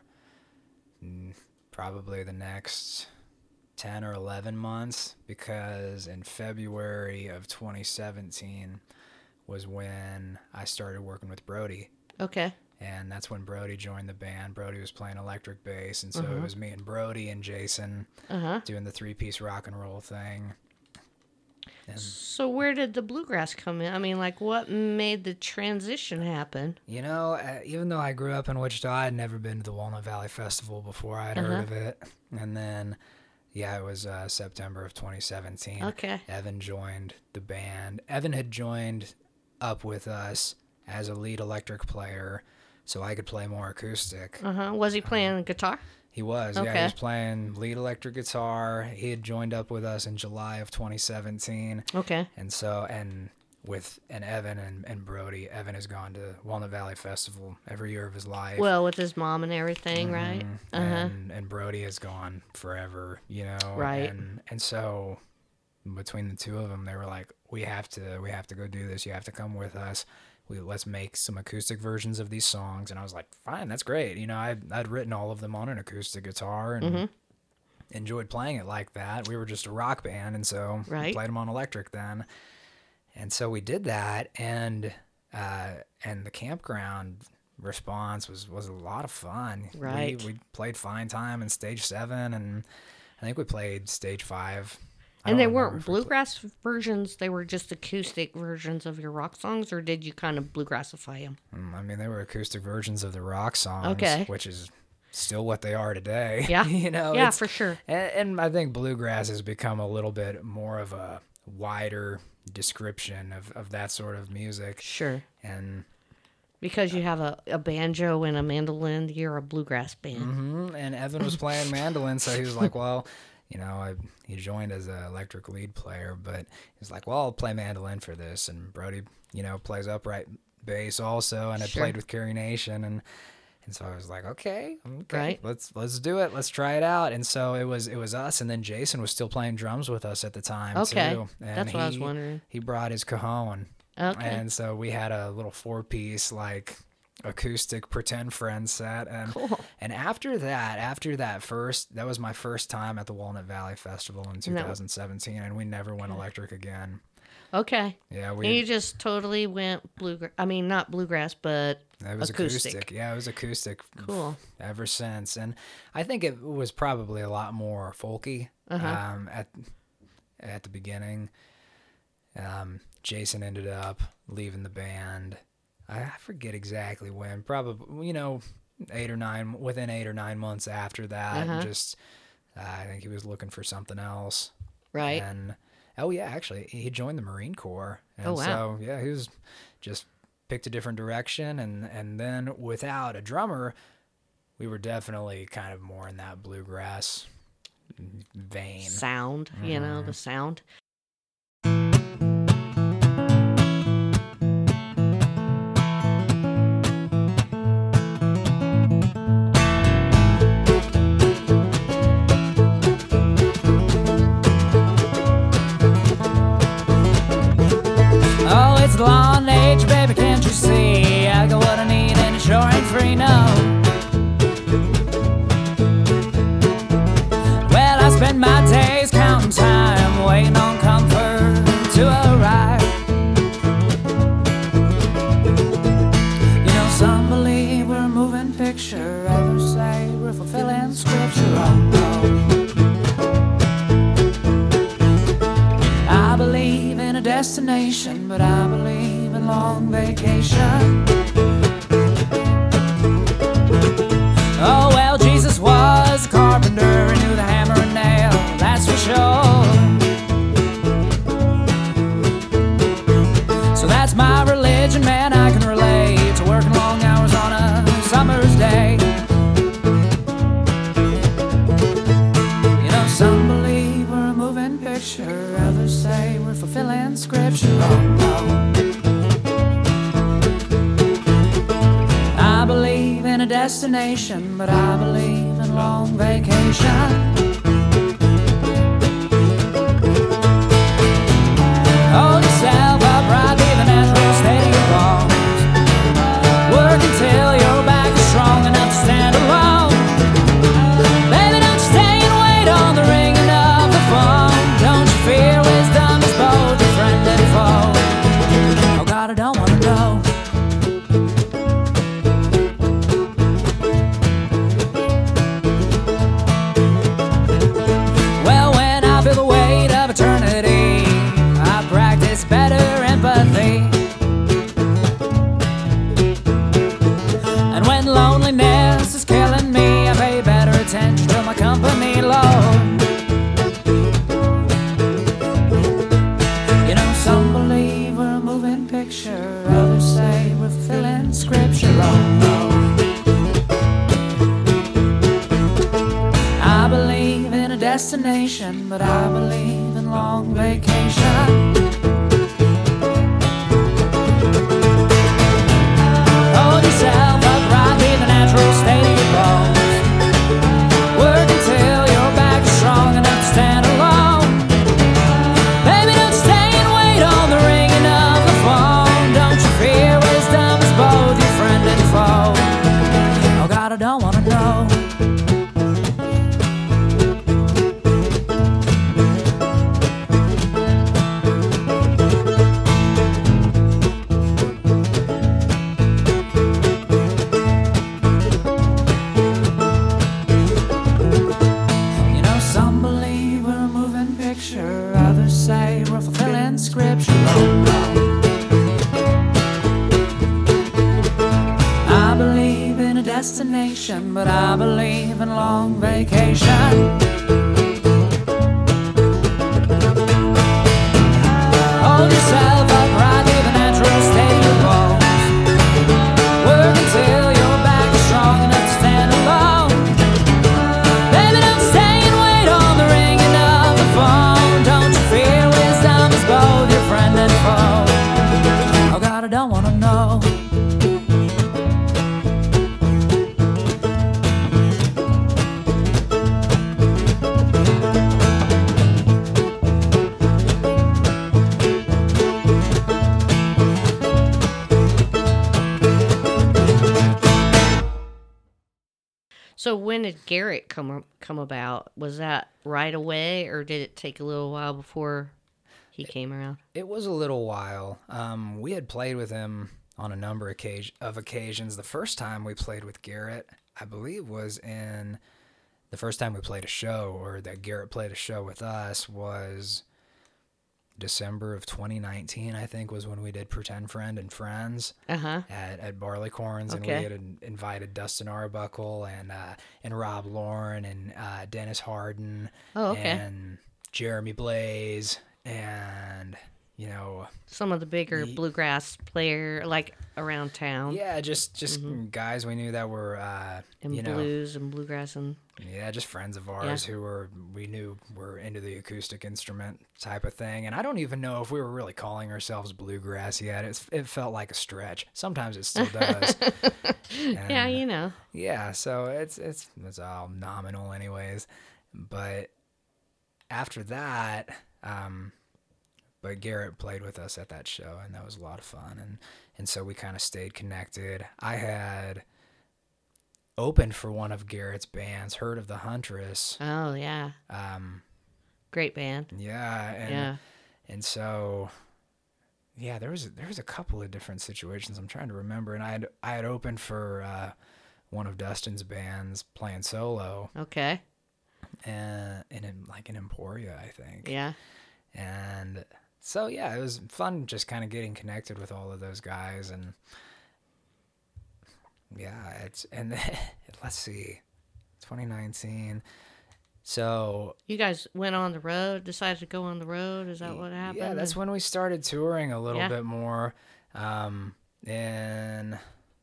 Speaker 2: mm, probably the next ten or eleven months, because in February of twenty seventeen was when I started working with Brody.
Speaker 1: Okay.
Speaker 2: And that's when Brody joined the band. Brody was playing electric bass, and so
Speaker 1: Uh-huh.
Speaker 2: it was me and Brody and Jason
Speaker 1: Uh huh.
Speaker 2: doing the three-piece rock and roll thing. And,
Speaker 1: So where did the bluegrass come in? I mean, like, what made the transition happen?
Speaker 2: you know, uh, even though I grew up in Wichita, I'd never been to the Walnut Valley Festival before. I'd
Speaker 1: Uh-huh.
Speaker 2: heard of it. And then, yeah, it was uh, September of twenty seventeen.
Speaker 1: Okay.
Speaker 2: Evan joined the band. Evan had joined up with us as a lead electric player, so I could play more acoustic.
Speaker 1: Uh huh. Was he playing guitar?
Speaker 2: He was, yeah. He
Speaker 1: Okay.
Speaker 2: was playing lead electric guitar. He had joined up with us in July of twenty seventeen,
Speaker 1: Okay.
Speaker 2: and so and with and Evan and, and Brody. Evan has gone to Walnut Valley Festival every year of his life.
Speaker 1: Well, with his mom and everything,
Speaker 2: Mhm.
Speaker 1: right? Uh-huh.
Speaker 2: And and Brody has gone forever, you know.
Speaker 1: Right.
Speaker 2: And and so between the two of them, they were like, we have to we have to go do this. You have to come with us. We let's make some acoustic versions of these songs. And I was like, fine, that's great. You know, I I'd written all of them on an acoustic guitar and
Speaker 1: Mm-hmm.
Speaker 2: enjoyed playing it like that. We were just a rock band, and so we
Speaker 1: Right.
Speaker 2: played them on electric then. And so we did that, and uh, and the campground response was, was a lot of fun.
Speaker 1: Right.
Speaker 2: We, we played Fine Time and Stage Seven, and I think we played Stage Five. I
Speaker 1: And
Speaker 2: don't
Speaker 1: they
Speaker 2: remember
Speaker 1: weren't
Speaker 2: if we pla-
Speaker 1: bluegrass versions, they were just acoustic versions of your rock songs, or did you kind of bluegrassify them?
Speaker 2: Mm, I mean, they were acoustic versions of the rock songs,
Speaker 1: Okay.
Speaker 2: which is still what they are today.
Speaker 1: Yeah.
Speaker 2: you know.
Speaker 1: Yeah,
Speaker 2: it's-
Speaker 1: for sure.
Speaker 2: And, and I think bluegrass has become a little bit more of a wider description of, of that sort of music.
Speaker 1: Sure.
Speaker 2: And
Speaker 1: Because you have a, a banjo and a mandolin, you're a bluegrass band.
Speaker 2: mhm, and Evan was playing mandolin, so he was like, well, you know, I, he joined as an electric lead player, but he's like, well, I'll play mandolin for this. And Brody, you know, plays upright bass also, and I
Speaker 1: Sure.
Speaker 2: played with Carrie Nation, and and so I was like, okay, okay,
Speaker 1: Right.
Speaker 2: let's let's do it, let's try it out. And so it was it was us, and then Jason was still playing drums with us at the time
Speaker 1: Okay.
Speaker 2: too. And
Speaker 1: That's what I was
Speaker 2: he-
Speaker 1: wondering.
Speaker 2: He brought his cajon.
Speaker 1: Okay.
Speaker 2: And so we had a little four piece like acoustic pretend friend set, and
Speaker 1: Cool.
Speaker 2: and after that, after that first, that was my first time at the Walnut Valley Festival in two thousand seventeen, and we never went electric again.
Speaker 1: Okay.
Speaker 2: Yeah,
Speaker 1: And you
Speaker 2: we
Speaker 1: just totally went bluegrass. I mean, not bluegrass, but
Speaker 2: it was
Speaker 1: acoustic.
Speaker 2: acoustic. Yeah, it was acoustic
Speaker 1: cool.
Speaker 2: ever since, and I think it was probably a lot more folky
Speaker 1: Uh-huh.
Speaker 2: um, at at the beginning. Um, Jason ended up leaving the band. I I forget exactly when. Probably, you know, eight or nine within eight or nine months after that.
Speaker 1: Uh-huh.
Speaker 2: Just, uh, I think he was looking for something else.
Speaker 1: Right.
Speaker 2: And oh yeah, actually, he joined the Marine Corps. And
Speaker 1: Oh, wow.
Speaker 2: So yeah, he was just picked a different direction, and and then without a drummer, we were definitely kind of more in that bluegrass vein.
Speaker 1: Sound, you
Speaker 2: Mm-hmm.
Speaker 1: know, the sound.
Speaker 2: Oh, it's the lawn age, baby, can't you see? I got what I need and it sure ain't free, no. Well, I spend my days counting time, waiting on comfort to arrive. You know, some believe we're a moving picture, others say we're fulfilling scripture. Oh, no. I believe in a destination, but I believe in long vacation. Oh, well, Jesus was a carpenter and knew the hammer and nail, that's for sure. So that's my religion, man, I can relate to working long hours on a summer's day. You know, some believe we're a moving picture, others say we're fulfilling scripture. Oh, no. I believe in a destination, but I believe in long vacation. Hold yourself upright, be the natural state of your bones. Work until your back is strong enough to stand alone. Baby, don't stay and wait on the ringing of the phone. Don't you fear wisdom is both your friend and foe? Oh God, I don't wanna know. Well, when I feel the weight of eternity, I practice better empathy. And when loneliness is killing me, I pay better attention to my company, Lord. You know, some believe we're a moving picture, others say we're fulfilling scripture. Oh, no. I believe in a destination, but I believe in long vacation.
Speaker 3: destination, but I believe in long vacation. Hold yourself upright to the natural state of your bones. Work until your back is strong enough to stand alone. Baby, don't stay and wait on the ringing of the phone. Don't you fear wisdom is both your friend and foe? Oh God, I don't wanna know.
Speaker 1: So when did Garrett come come about? Was that right away, or did it take a little while before he came around?
Speaker 2: It was a little while. Um, we had played with him on a number of, occasion, of occasions. The first time we played with Garrett, I believe, was in the first time we played a show, or that Garrett played a show with us, was December of twenty nineteen, I think, was when we did Pretend Friend and Friends
Speaker 1: Uh-huh.
Speaker 2: at, at Barleycorns, and
Speaker 1: Okay.
Speaker 2: we had in- invited Dustin Arbuckle and uh, and Rob Lauren and uh, Dennis Harden
Speaker 1: Oh, okay.
Speaker 2: and Jeremy Blaze and, you know,
Speaker 1: Some of the bigger
Speaker 2: Ye-
Speaker 1: bluegrass player, like around town,
Speaker 2: yeah, just just guys we knew that were, uh,
Speaker 1: and
Speaker 2: you know,
Speaker 1: blues and bluegrass and
Speaker 2: yeah, just friends of ours who were we knew were into the acoustic instrument type of thing. And I don't even know if we were really calling ourselves bluegrass yet. It's, it felt like a stretch. Sometimes it still does.
Speaker 1: yeah,
Speaker 2: And,
Speaker 1: you know.
Speaker 2: yeah, so it's it's it's all nominal, anyways. But after that, um, but Garrett played with us at that show, and that was a lot of fun. And and so we kind of stayed connected. I had opened for one of Garrett's bands, Herd of the Huntress.
Speaker 1: Oh yeah,
Speaker 2: Um,
Speaker 1: great band.
Speaker 2: yeah, and
Speaker 1: Yeah.
Speaker 2: and so yeah, there was there was a couple of different situations I'm trying to remember, and I had I had opened for uh, one of Dustin's bands playing solo,
Speaker 1: Okay.
Speaker 2: and in in- like in Emporia, I think.
Speaker 1: Yeah.
Speaker 2: And so yeah, it was fun just kind of getting connected with all of those guys. And yeah, it's and let's see, twenty nineteen. So
Speaker 1: You guys went on the road, decided to go on the road. Is that what happened?
Speaker 2: yeah, that's when we started touring a little
Speaker 1: Yeah.
Speaker 2: bit more. Um, and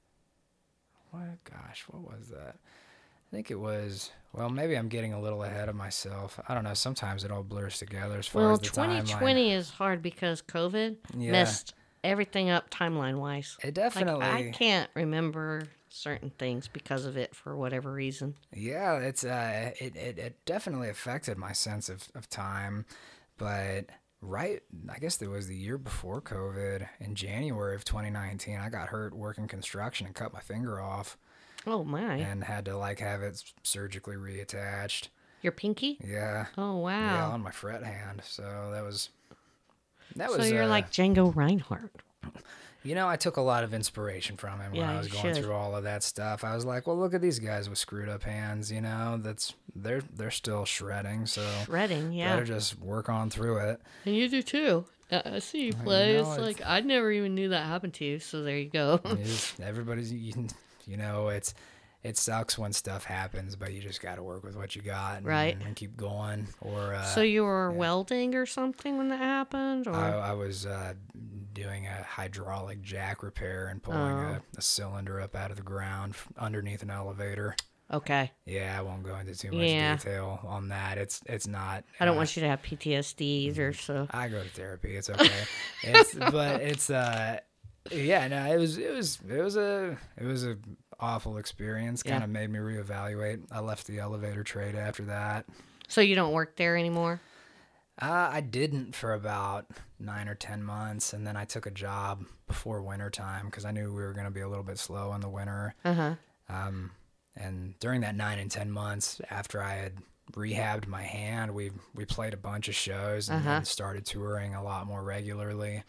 Speaker 2: what? Gosh, what was that? I think it was. Well, maybe I'm getting a little ahead of myself. I don't know. Sometimes it all blurs together as far
Speaker 1: Well,
Speaker 2: as the
Speaker 1: twenty
Speaker 2: timeline.
Speaker 1: twenty is hard because COVID
Speaker 2: Yeah.
Speaker 1: messed everything up timeline wise.
Speaker 2: It definitely.
Speaker 1: Like, I can't remember certain things because of it for whatever reason.
Speaker 2: Yeah, it's uh, it, it it definitely affected my sense of, of time, but right, I guess it was the year before COVID, in January of twenty nineteen, I got hurt working construction and cut my finger off,
Speaker 1: Oh my.
Speaker 2: and had to like have it surgically reattached.
Speaker 1: Your pinky?
Speaker 2: Yeah,
Speaker 1: Oh
Speaker 2: yeah,
Speaker 1: wow.
Speaker 2: on my fret hand. So that was that
Speaker 1: so
Speaker 2: was.
Speaker 1: you're
Speaker 2: uh,
Speaker 1: like Django Reinhardt.
Speaker 2: You know, I took a lot of inspiration from him when
Speaker 1: Yeah,
Speaker 2: I was
Speaker 1: you
Speaker 2: going
Speaker 1: should.
Speaker 2: through all of that stuff. I was like, well, look at these guys with screwed up hands. You know, that's they're they're still shredding. So
Speaker 1: Shredding, yeah.
Speaker 2: better just work on through it.
Speaker 1: And you do too. Uh, I see you play.
Speaker 2: know,
Speaker 1: it's
Speaker 2: it's-
Speaker 1: like I never even knew that happened to you. So there you go.
Speaker 2: You just- everybody's, you, you know, it's it sucks when stuff happens, but you just got to work with what you got, and,
Speaker 1: Right.
Speaker 2: and keep going. Or uh,
Speaker 1: so you were welding or something when that happened, or
Speaker 2: I, I was uh, doing a hydraulic jack repair and pulling
Speaker 1: Oh.
Speaker 2: a, a cylinder up out of the ground f- underneath an elevator.
Speaker 1: okay.
Speaker 2: Yeah, I won't go into too much
Speaker 1: Yeah.
Speaker 2: detail on that. It's it's not.
Speaker 1: I don't
Speaker 2: uh,
Speaker 1: want you to have P T S D either. So
Speaker 2: I go to therapy. It's okay. it's but it's uh yeah, no, it was it was it was a it was a awful experience.
Speaker 1: Yeah.
Speaker 2: Kind of made me reevaluate. I left the elevator trade after that.
Speaker 1: so you don't work there anymore.
Speaker 2: Uh, I didn't for about nine or ten months, and then I took a job before winter time because I knew we were going to be a little bit slow in the winter.
Speaker 1: Uh huh.
Speaker 2: Um, and during that nine and ten months, after I had rehabbed my hand, we we played a bunch of shows and
Speaker 1: Uh-huh.
Speaker 2: then started touring a lot more regularly.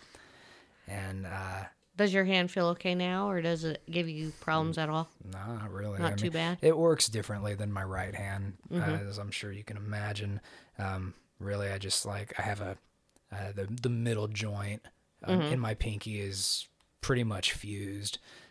Speaker 2: And uh,
Speaker 1: Does your hand feel okay now, or does it give you problems at all?
Speaker 2: no, not really.
Speaker 1: Not
Speaker 2: I
Speaker 1: too
Speaker 2: mean,
Speaker 1: bad?
Speaker 2: It works differently than my right hand,
Speaker 1: Mhm.
Speaker 2: as I'm sure you can imagine. Um, really, I just like I have a uh, the the middle joint um,
Speaker 1: Mhm.
Speaker 2: in my pinky is pretty much fused.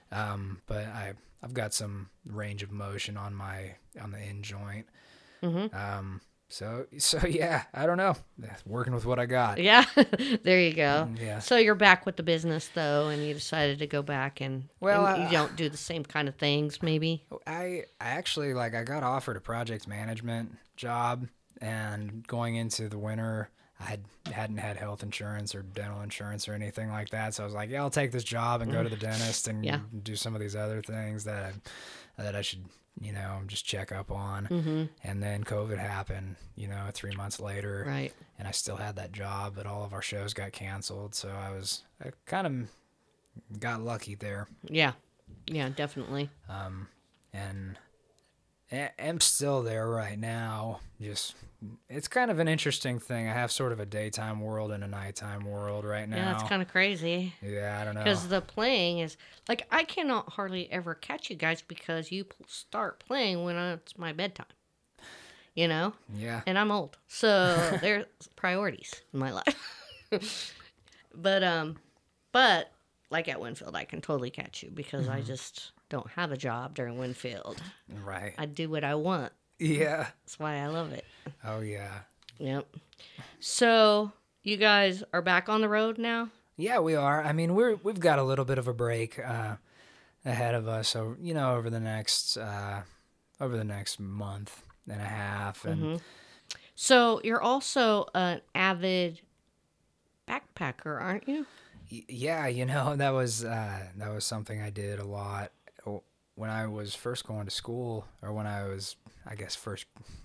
Speaker 2: Um, but I I've got some range of motion on my on the in joint.
Speaker 1: Mm-hmm.
Speaker 2: Um, so so yeah, I don't know. Working with what I got.
Speaker 1: Yeah, there you go.
Speaker 2: Yeah.
Speaker 1: So you're back with the business though, and you decided to go back and
Speaker 2: Well,
Speaker 1: and you
Speaker 2: I-
Speaker 1: don't do the same kind of things, maybe.
Speaker 2: I I actually like I got offered a project management job, and going into the winter, I had, hadn't had health insurance or dental insurance or anything like that. So I was like, yeah, I'll take this job and go to the dentist and
Speaker 1: Yeah.
Speaker 2: do some of these other things that I, that I should, you know, just check up on.
Speaker 1: Mm-hmm.
Speaker 2: And then COVID happened, you know, three months later,
Speaker 1: Right.
Speaker 2: and I still had that job, but all of our shows got canceled. So I was, I kind of got lucky there.
Speaker 1: Yeah. Yeah, definitely.
Speaker 2: Um, and I- I'm still there right now. Just, it's kind of an interesting thing. I have sort of a daytime world and a nighttime world right now.
Speaker 1: Yeah, it's kind of crazy.
Speaker 2: Yeah, I don't know.
Speaker 1: Because the playing is like I cannot hardly ever catch you guys because you p- start playing when it's my bedtime. You know,
Speaker 2: Yeah.
Speaker 1: and I'm old, so there's priorities in my life. but um, but like at Winfield, I can totally catch you because
Speaker 2: Mm-hmm.
Speaker 1: I just don't have a job during Winfield.
Speaker 2: Right.
Speaker 1: I do what I want.
Speaker 2: Yeah.
Speaker 1: That's why I love it.
Speaker 2: Oh, yeah.
Speaker 1: Yep. So you guys are back on the road now.
Speaker 2: Yeah, we are. I mean, we're, we've got a little bit of a break, uh, ahead of us. So, you know, over the next, uh, over the next month and a half. And
Speaker 1: Mm-hmm. So you're also an avid backpacker, aren't you?
Speaker 2: Y- Yeah, you know, that was uh, that was something I did a lot O- when I was first going to school, or when I was, I guess, first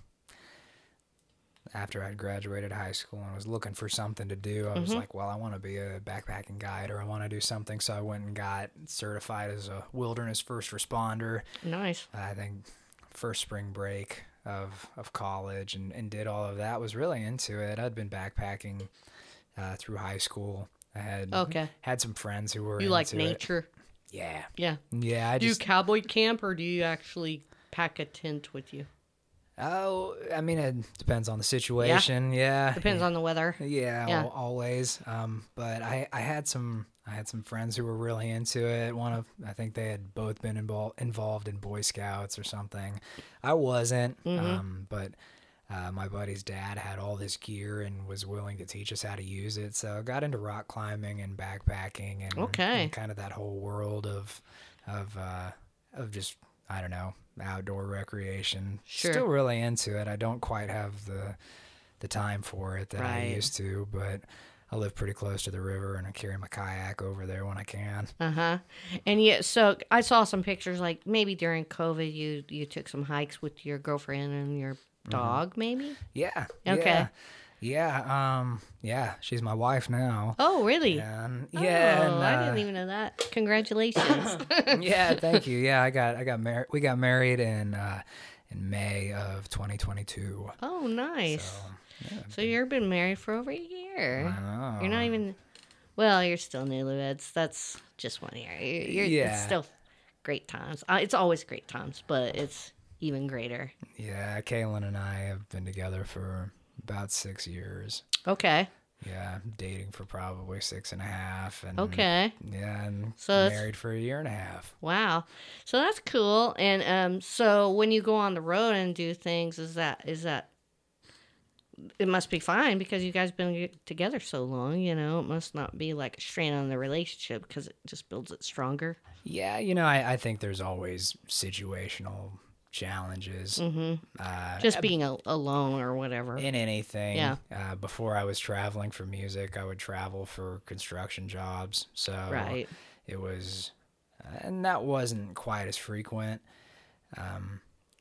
Speaker 2: after I'd graduated high school and was looking for something to do. I was
Speaker 1: Mhm.
Speaker 2: like, well, I want to be a backpacking guide, or I want to do something. So I went and got certified as a wilderness first responder.
Speaker 1: Nice.
Speaker 2: I think first spring break of of college, and, and did all of that. Was really into it. I'd been backpacking uh, through high school. I had
Speaker 1: Okay.
Speaker 2: had some friends who were
Speaker 1: You like
Speaker 2: into it.
Speaker 1: nature?
Speaker 2: Yeah,
Speaker 1: Yeah.
Speaker 2: yeah. I
Speaker 1: Do you
Speaker 2: just
Speaker 1: cowboy camp or do you actually pack a tent with you?
Speaker 2: oh, I mean, it depends on the situation. Yeah,
Speaker 1: Depends on the weather.
Speaker 2: Yeah,
Speaker 1: Yeah.
Speaker 2: al- always. Um, but I, I had some I had some friends who were really into it. One of I think they had both been invol- involved in Boy Scouts or something. I wasn't,
Speaker 1: Mhm.
Speaker 2: um, but uh, my buddy's dad had all this gear and was willing to teach us how to use it. So I got into rock climbing and backpacking and,
Speaker 1: Okay.
Speaker 2: and kind of that whole world of of uh, of just I don't know outdoor recreation.
Speaker 1: Sure.
Speaker 2: Still really into it. I don't quite have the the time for it that I
Speaker 1: Right.
Speaker 2: used to, but I live pretty close to the river and I carry my kayak over there when I can.
Speaker 1: Uh huh. And yeah, so I saw some pictures. Like maybe during COVID, you you took some hikes with your girlfriend and your dog. Maybe.
Speaker 2: Yeah.
Speaker 1: Okay.
Speaker 2: Yeah. Yeah. Um. Yeah. She's my wife now.
Speaker 1: Oh, really?
Speaker 2: And yeah.
Speaker 1: Oh,
Speaker 2: and,
Speaker 1: I
Speaker 2: uh,
Speaker 1: didn't even know that. Congratulations.
Speaker 2: yeah. Thank you. Yeah. I got I got married. We got married in uh, in May of twenty twenty-two.
Speaker 1: Oh, nice.
Speaker 2: So, yeah.
Speaker 1: So you've been married for over a year.
Speaker 2: I know.
Speaker 1: You're not even. Well, you're still newlyweds. That's just one year. You're, you're,
Speaker 2: Yeah.
Speaker 1: It's still great times. Uh, it's always great times, but it's even greater.
Speaker 2: Yeah. Kaylin and I have been together for about six years.
Speaker 1: Okay.
Speaker 2: Yeah, dating for probably six and a half, and
Speaker 1: Okay.
Speaker 2: yeah, and
Speaker 1: So it's-
Speaker 2: married for a year and a half.
Speaker 1: Wow. So that's cool. And um, so when you go on the road and do things, is that is that? It must be fine because you guys been together so long. You know, it must not be like a strain on the relationship because it just builds it stronger.
Speaker 2: Yeah, you know, I, I think there's always situational challenges.
Speaker 1: Mm-hmm.
Speaker 2: Uh,
Speaker 1: Just being a- alone or whatever.
Speaker 2: in anything.
Speaker 1: Yeah.
Speaker 2: Uh, before I was traveling for music, I would travel for construction jobs. So
Speaker 1: Right.
Speaker 2: it was, uh, and that wasn't quite as frequent. Um,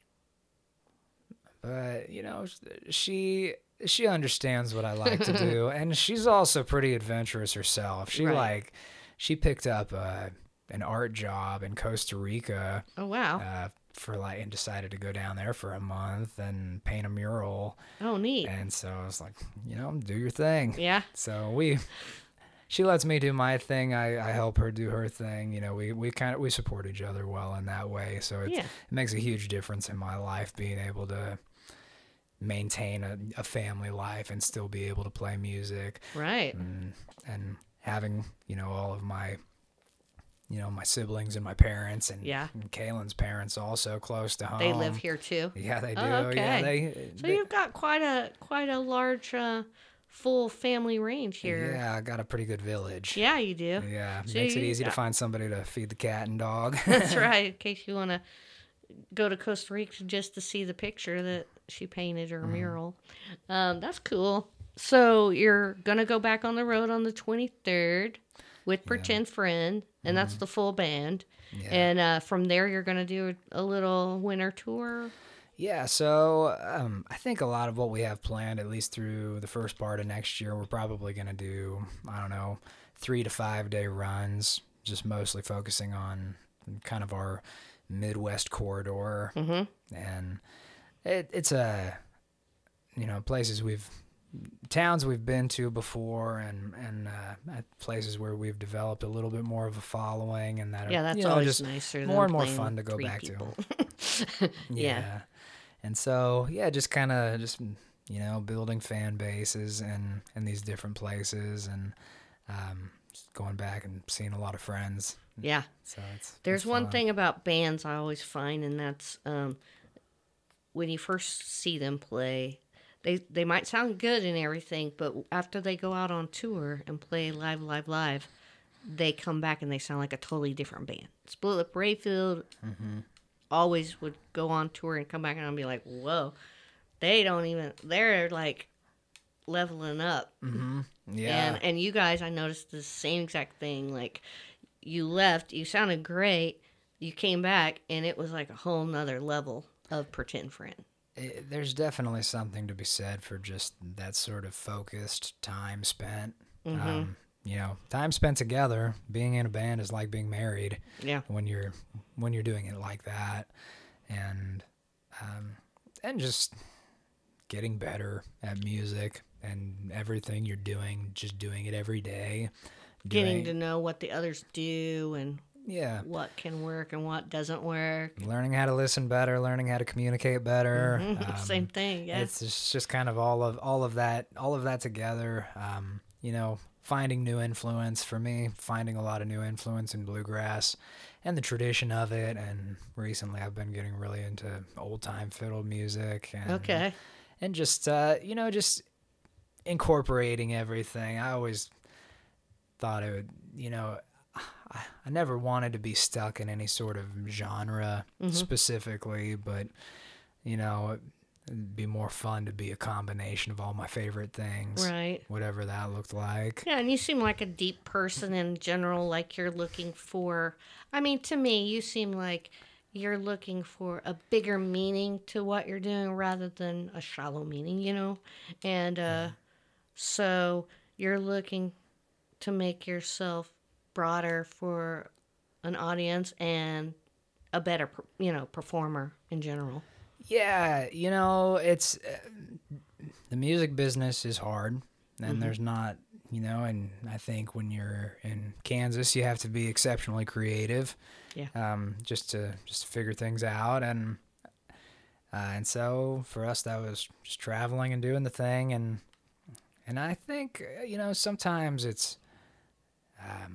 Speaker 2: but you know, she she understands what I like to do, and she's also pretty adventurous herself. She
Speaker 1: Right.
Speaker 2: like she picked up a, an art job in Costa Rica
Speaker 1: Oh wow.
Speaker 2: uh, for like, and decided to go down there for a month and paint a mural.
Speaker 1: Oh neat.
Speaker 2: And so I was like, you know, do your thing.
Speaker 1: Yeah.
Speaker 2: So we, she lets me do my thing. I, I help her do her thing. You know, we, we kind of, we support each other well in that way. So it's,
Speaker 1: Yeah.
Speaker 2: it makes a huge difference in my life being able to maintain a, a family life and still be able to play music
Speaker 1: Right.
Speaker 2: and, and having, you know, all of my, you know, my siblings and my parents and,
Speaker 1: Yeah.
Speaker 2: and Kaylin's parents also close to home.
Speaker 1: They live here too.
Speaker 2: Yeah, they do.
Speaker 1: Oh, okay.
Speaker 2: Yeah, they.
Speaker 1: So
Speaker 2: they-
Speaker 1: you've got quite a quite a large, uh, full family range here.
Speaker 2: Yeah, I got a pretty good village.
Speaker 1: Yeah, you do.
Speaker 2: Yeah,
Speaker 1: So
Speaker 2: makes it
Speaker 1: you-
Speaker 2: easy
Speaker 1: yeah.
Speaker 2: to find somebody to feed the cat and dog.
Speaker 1: That's right. In case you want to go to Costa Rica just to see the picture that she painted or
Speaker 2: Mm-hmm.
Speaker 1: mural. Um, that's cool. So you're gonna go back on the road on the twenty-third with Pretend Friend, and that's the full band.
Speaker 2: Mm-hmm. Yeah.
Speaker 1: And uh, from there, you're gonna do a, a little winter tour.
Speaker 2: Yeah, so um, I think a lot of what we have planned, at least through the first part of next year, we're probably going to do, I don't know, three to five day runs, just mostly focusing on kind of our Midwest corridor.
Speaker 1: Mm-hmm.
Speaker 2: And it, it's a, you know, places we've, towns we've been to before, and, and uh, at places where we've developed a little bit more of a following, and that are,
Speaker 1: Yeah, that's
Speaker 2: you know,
Speaker 1: always
Speaker 2: just
Speaker 1: nicer. Than
Speaker 2: more and more
Speaker 1: playing
Speaker 2: fun to go
Speaker 1: three
Speaker 2: back
Speaker 1: people.
Speaker 2: to.
Speaker 1: Yeah.
Speaker 2: And so, yeah, just kind of just, you know, building fan bases and in these different places, and um, just going back and seeing a lot of friends.
Speaker 1: Yeah.
Speaker 2: So it's
Speaker 1: There's
Speaker 2: it's
Speaker 1: one
Speaker 2: fun.
Speaker 1: thing about bands I always find, and that's um, when you first see them play, they they might sound good and everything, but after they go out on tour and play live, live, live, they come back and they sound like a totally different band. Split Lip Rayfield
Speaker 2: Mm-hmm.
Speaker 1: always would go on tour and come back and I'd be like, whoa, they don't even, they're like leveling up.
Speaker 2: Mm-hmm. Yeah.
Speaker 1: And and you guys, I noticed the same exact thing. Like, you left, you sounded great, you came back, and it was like a whole nother level of Pretend Friend.
Speaker 2: It, there's definitely something to be said for just that sort of focused time spent.
Speaker 1: Mm-hmm.
Speaker 2: Um, you know, time spent together. Being in a band is like being married.
Speaker 1: Yeah.
Speaker 2: When you're when you're doing it like that, and um, and just getting better at music and everything you're doing, just doing it every day.
Speaker 1: Getting
Speaker 2: doing-
Speaker 1: to know what the others do and
Speaker 2: yeah.
Speaker 1: what can work and what doesn't work.
Speaker 2: Learning how to listen better, learning how to communicate better.
Speaker 1: Mhm.
Speaker 2: um,
Speaker 1: Same thing, yeah.
Speaker 2: It's just, just kind of all of all of that, all of that together. Um, you know, finding new influence for me, finding a lot of new influence in bluegrass and the tradition of it. And recently, I've been getting really into old time fiddle music. And,
Speaker 1: Okay.
Speaker 2: And just uh, you know, just incorporating everything. I always thought it would, you know. I, I never wanted to be stuck in any sort of genre
Speaker 1: Mhm.
Speaker 2: specifically, but you know, it'd be more fun to be a combination of all my favorite things,
Speaker 1: Right.
Speaker 2: whatever that looked like.
Speaker 1: Yeah, and you seem like a deep person in general, like you're looking for, I mean, to me, you seem like you're looking for a bigger meaning to what you're doing rather than a shallow meaning, you know? And uh, so you're looking to make yourself broader for an audience and a better, per- you know, performer in general.
Speaker 2: Yeah, you know, it's uh, the music business is hard, and
Speaker 1: Mhm.
Speaker 2: there's not, you know, and I think when you're in Kansas, you have to be exceptionally creative,
Speaker 1: Yeah.
Speaker 2: um, just to just to figure things out, and uh, and so for us, that was just traveling and doing the thing, and and I think uh, you know sometimes it's, um,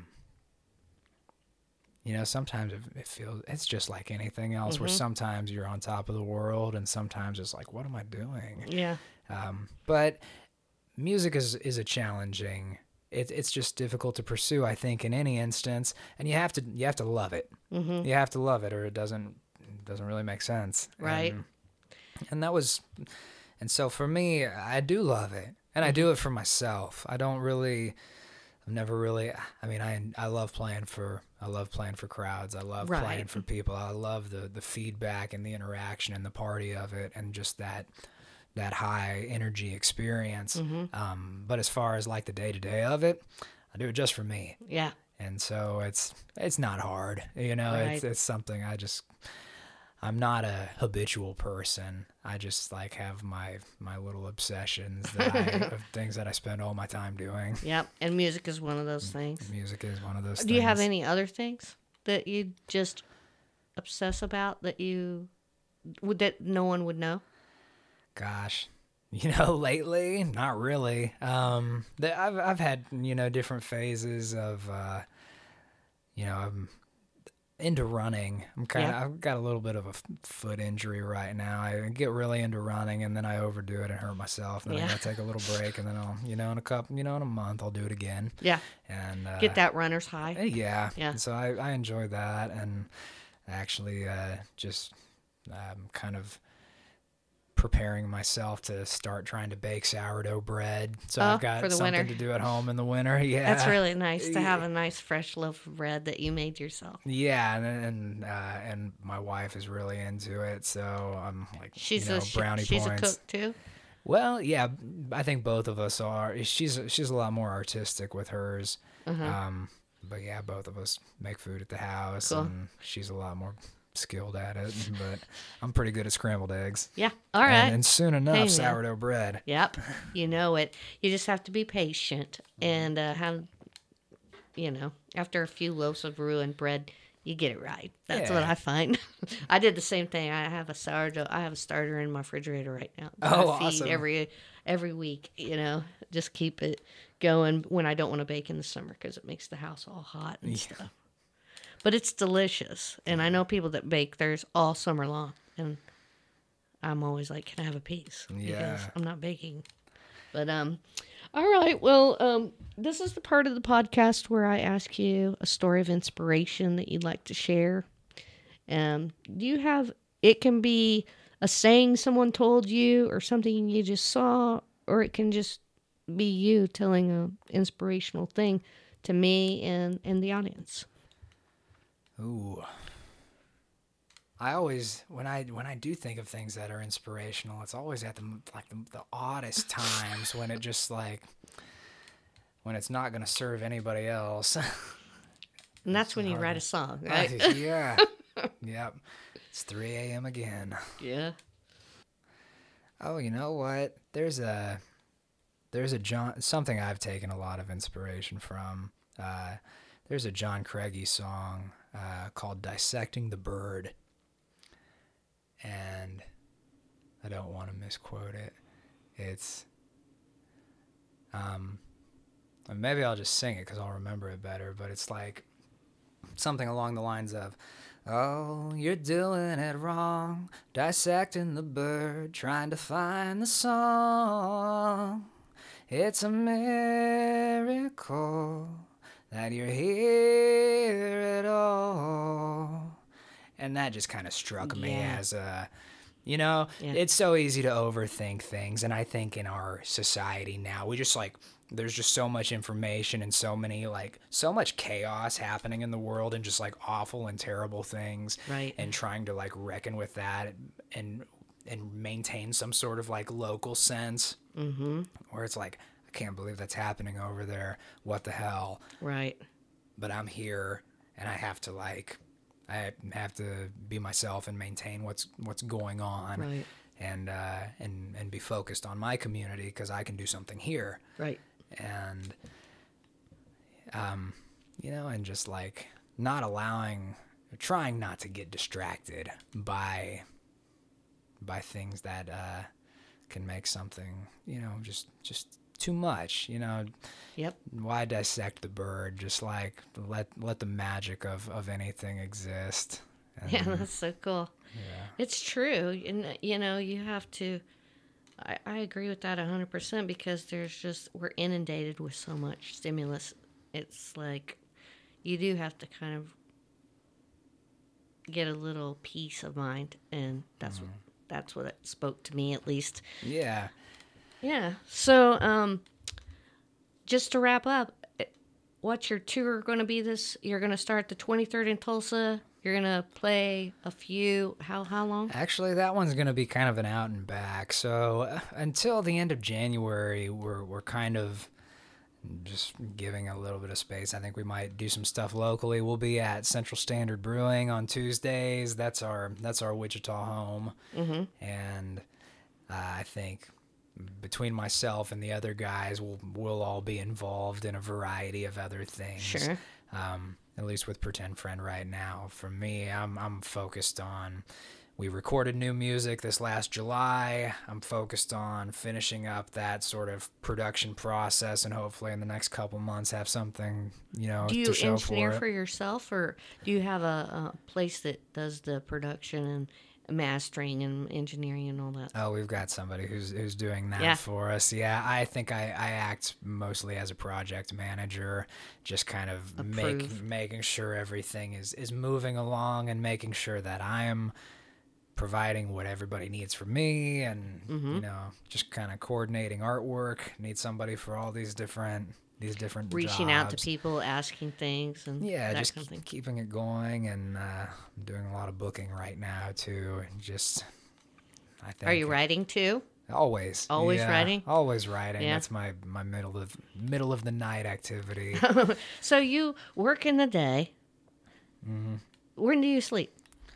Speaker 2: you know, sometimes it, it feels it's just like anything else, where
Speaker 1: Mhm.
Speaker 2: sometimes you're on top of the world, and sometimes it's like, what am I doing?
Speaker 1: Yeah.
Speaker 2: Um, but music is is a challenging. It, it's just difficult to pursue, I think, in any instance, and you have to you have to love it.
Speaker 1: Mm-hmm.
Speaker 2: You have to love it, or it doesn't it doesn't really make sense.
Speaker 1: Right.
Speaker 2: And, and that was, and so for me, I do love it, and I do it for myself. I don't really. I've never really. I mean, I I love playing for. I love playing for crowds. I love
Speaker 1: Right.
Speaker 2: playing for people. I love the the feedback and the interaction and the party of it, and just that that high energy experience.
Speaker 1: Mhm.
Speaker 2: Um, but as far as like the day to day of it, I do it just for me,
Speaker 1: Yeah.
Speaker 2: and so it's it's not hard. You know, it's
Speaker 1: Right.
Speaker 2: it's something I just. I'm not a habitual person. I just like have my my little obsessions that I, of things that I spend all my time doing.
Speaker 1: Yep. And music is one of those things.
Speaker 2: Music is one of those.
Speaker 1: Do you have
Speaker 2: things.
Speaker 1: any other things that you just obsess about that you would that no one would know?
Speaker 2: Gosh, you know, lately, not really. Um, the, I've I've had you know different phases of, uh, you know, I'm into running. I'm kind of
Speaker 1: Yeah.
Speaker 2: I've got a little bit of a f- foot injury right now. I get really into running and then I overdo it and hurt myself. And then
Speaker 1: Yeah.
Speaker 2: I gotta take a little break and then I'll you know in a couple you know in a month I'll do it again.
Speaker 1: Yeah.
Speaker 2: And uh,
Speaker 1: Get that runner's high.
Speaker 2: eh, Yeah.
Speaker 1: Yeah.
Speaker 2: So I I enjoy that and actually uh, just um, kind of preparing myself to start trying to bake sourdough bread. So
Speaker 1: Oh,
Speaker 2: I've got
Speaker 1: for the
Speaker 2: something
Speaker 1: winter.
Speaker 2: to do at home in the winter. Yeah.
Speaker 1: That's really nice to have a nice fresh loaf of bread that you made yourself.
Speaker 2: Yeah, and and uh, and my wife is really into it, so I'm like,
Speaker 1: She's
Speaker 2: you know,
Speaker 1: a she-
Speaker 2: brownie
Speaker 1: she's
Speaker 2: points.
Speaker 1: a cook too.
Speaker 2: Well, yeah, I think both of us are. She's she's a lot more artistic with hers,
Speaker 1: Uh-huh.
Speaker 2: um, but yeah, both of us make food at the house,
Speaker 1: Cool.
Speaker 2: and she's a lot more skilled at it. But I'm pretty good at scrambled eggs.
Speaker 1: Yeah. All right.
Speaker 2: And, and soon enough,
Speaker 1: Hey, man.
Speaker 2: sourdough bread.
Speaker 1: Yep. You know it. You just have to be patient and uh, have, you know, after a few loaves of ruined bread, you get it right. That's what
Speaker 2: Yeah.
Speaker 1: I find. I did the same thing. I have a sourdough. I have a starter in my refrigerator right now. that
Speaker 2: Oh,
Speaker 1: I feed
Speaker 2: awesome.
Speaker 1: every every week. You know, just keep it going when I don't want to bake in the summer because it makes the house all hot and
Speaker 2: Yeah.
Speaker 1: stuff. But it's delicious, and I know people that bake theirs all summer long, and I'm always like, "Can I have a piece?" Because
Speaker 2: Yeah.
Speaker 1: I'm not baking. But um, all right. Well, um, this is the part of the podcast where I ask you a story of inspiration that you'd like to share. Um, do you have? It can be a saying someone told you, or something you just saw, or it can just be you telling an inspirational thing to me and and the audience.
Speaker 2: Ooh. I always when I when I do think of things that are inspirational, it's always at the like the, the oddest times when it just like when it's not going to serve anybody else.
Speaker 1: And that's when you
Speaker 2: hard.
Speaker 1: write a song, right?
Speaker 2: Yeah. Yep. It's three a.m. again.
Speaker 1: Yeah.
Speaker 2: Oh, you know what? There's a there's a John something I've taken a lot of inspiration from. Uh, there's a John Craigie song uh, called "Dissecting the Bird," and I don't want to misquote it. It's um, maybe I'll just sing it because I'll remember it better. But it's like something along the lines of, "Oh, you're doing it wrong, dissecting the bird, trying to find the song. It's a miracle that you're here at all." And that just kind of struck me
Speaker 1: Yeah.
Speaker 2: as a, you know,
Speaker 1: Yeah.
Speaker 2: it's so easy to overthink things. And I think in our society now, we just like, there's just so much information and so many, like, so much chaos happening in the world and just like awful and terrible things.
Speaker 1: Right.
Speaker 2: And trying to like reckon with that and, and maintain some sort of like local sense
Speaker 1: Mm-hmm.
Speaker 2: where it's like, I can't believe that's happening over there. What the hell?
Speaker 1: Right.
Speaker 2: But I'm here and I have to like, I have to be myself and maintain what's what's going on,
Speaker 1: Right.
Speaker 2: and uh, and and be focused on my community because I can do something here,
Speaker 1: Right.
Speaker 2: and um, you know, and just like not allowing, trying not to get distracted by by things that uh, can make something, you know, just just too much, you know.
Speaker 1: Yep.
Speaker 2: Why dissect the bird? Just like let let the magic of, of anything exist. And,
Speaker 1: Yeah, that's so cool.
Speaker 2: yeah.
Speaker 1: It's true. And, you know, you have to, I, I agree with that one hundred percent because there's just, we're inundated with so much stimulus. It's like, you do have to kind of get a little peace of mind. And that's, what, that's what it spoke to me, at least.
Speaker 2: Yeah.
Speaker 1: Yeah. So, um, just to wrap up, what's your tour going to be this? You're going to start the twenty-third in Tulsa. You're going to play a few, how how long?
Speaker 2: Actually, that one's going to be kind of an out and back. So uh, until the end of January, we're we're kind of just giving a little bit of space. I think we might do some stuff locally. We'll be at Central Standard Brewing on Tuesdays. That's our that's our Wichita home.
Speaker 1: Mm-hmm.
Speaker 2: And uh, I think between myself and the other guys, we'll we'll all be involved in a variety of other things.
Speaker 1: Sure.
Speaker 2: Um, at least with Pretend Friend right now. For me, I'm I'm focused on we recorded new music this last July. I'm focused on finishing up that sort of production process, and hopefully in the next couple months have something, you know,
Speaker 1: Do you
Speaker 2: to show
Speaker 1: engineer
Speaker 2: for it.
Speaker 1: for yourself, or do you have a, a place that does the production and mastering and engineering and all that?
Speaker 2: Oh, we've got somebody who's who's doing that
Speaker 1: Yeah.
Speaker 2: for us. Yeah, I think I, I act mostly as a project manager, just kind of make,
Speaker 1: Approve.
Speaker 2: making sure everything is, is moving along and making sure that I am providing what everybody needs from me, and
Speaker 1: Mm-hmm.
Speaker 2: you know, just kind of coordinating artwork. Need somebody for all these different these different
Speaker 1: Reaching out to
Speaker 2: jobs.
Speaker 1: people, asking things, and
Speaker 2: Yeah,
Speaker 1: that
Speaker 2: just
Speaker 1: kind of thing.
Speaker 2: keeping it going, and uh, I'm doing a lot of booking right now too. And just, I think.
Speaker 1: Are you writing too?
Speaker 2: Always.
Speaker 1: Always
Speaker 2: yeah,
Speaker 1: writing?
Speaker 2: Always writing.
Speaker 1: Yeah.
Speaker 2: That's my, my middle of middle of the night activity.
Speaker 1: So you work in the day.
Speaker 2: Mm-hmm.
Speaker 1: When do you sleep?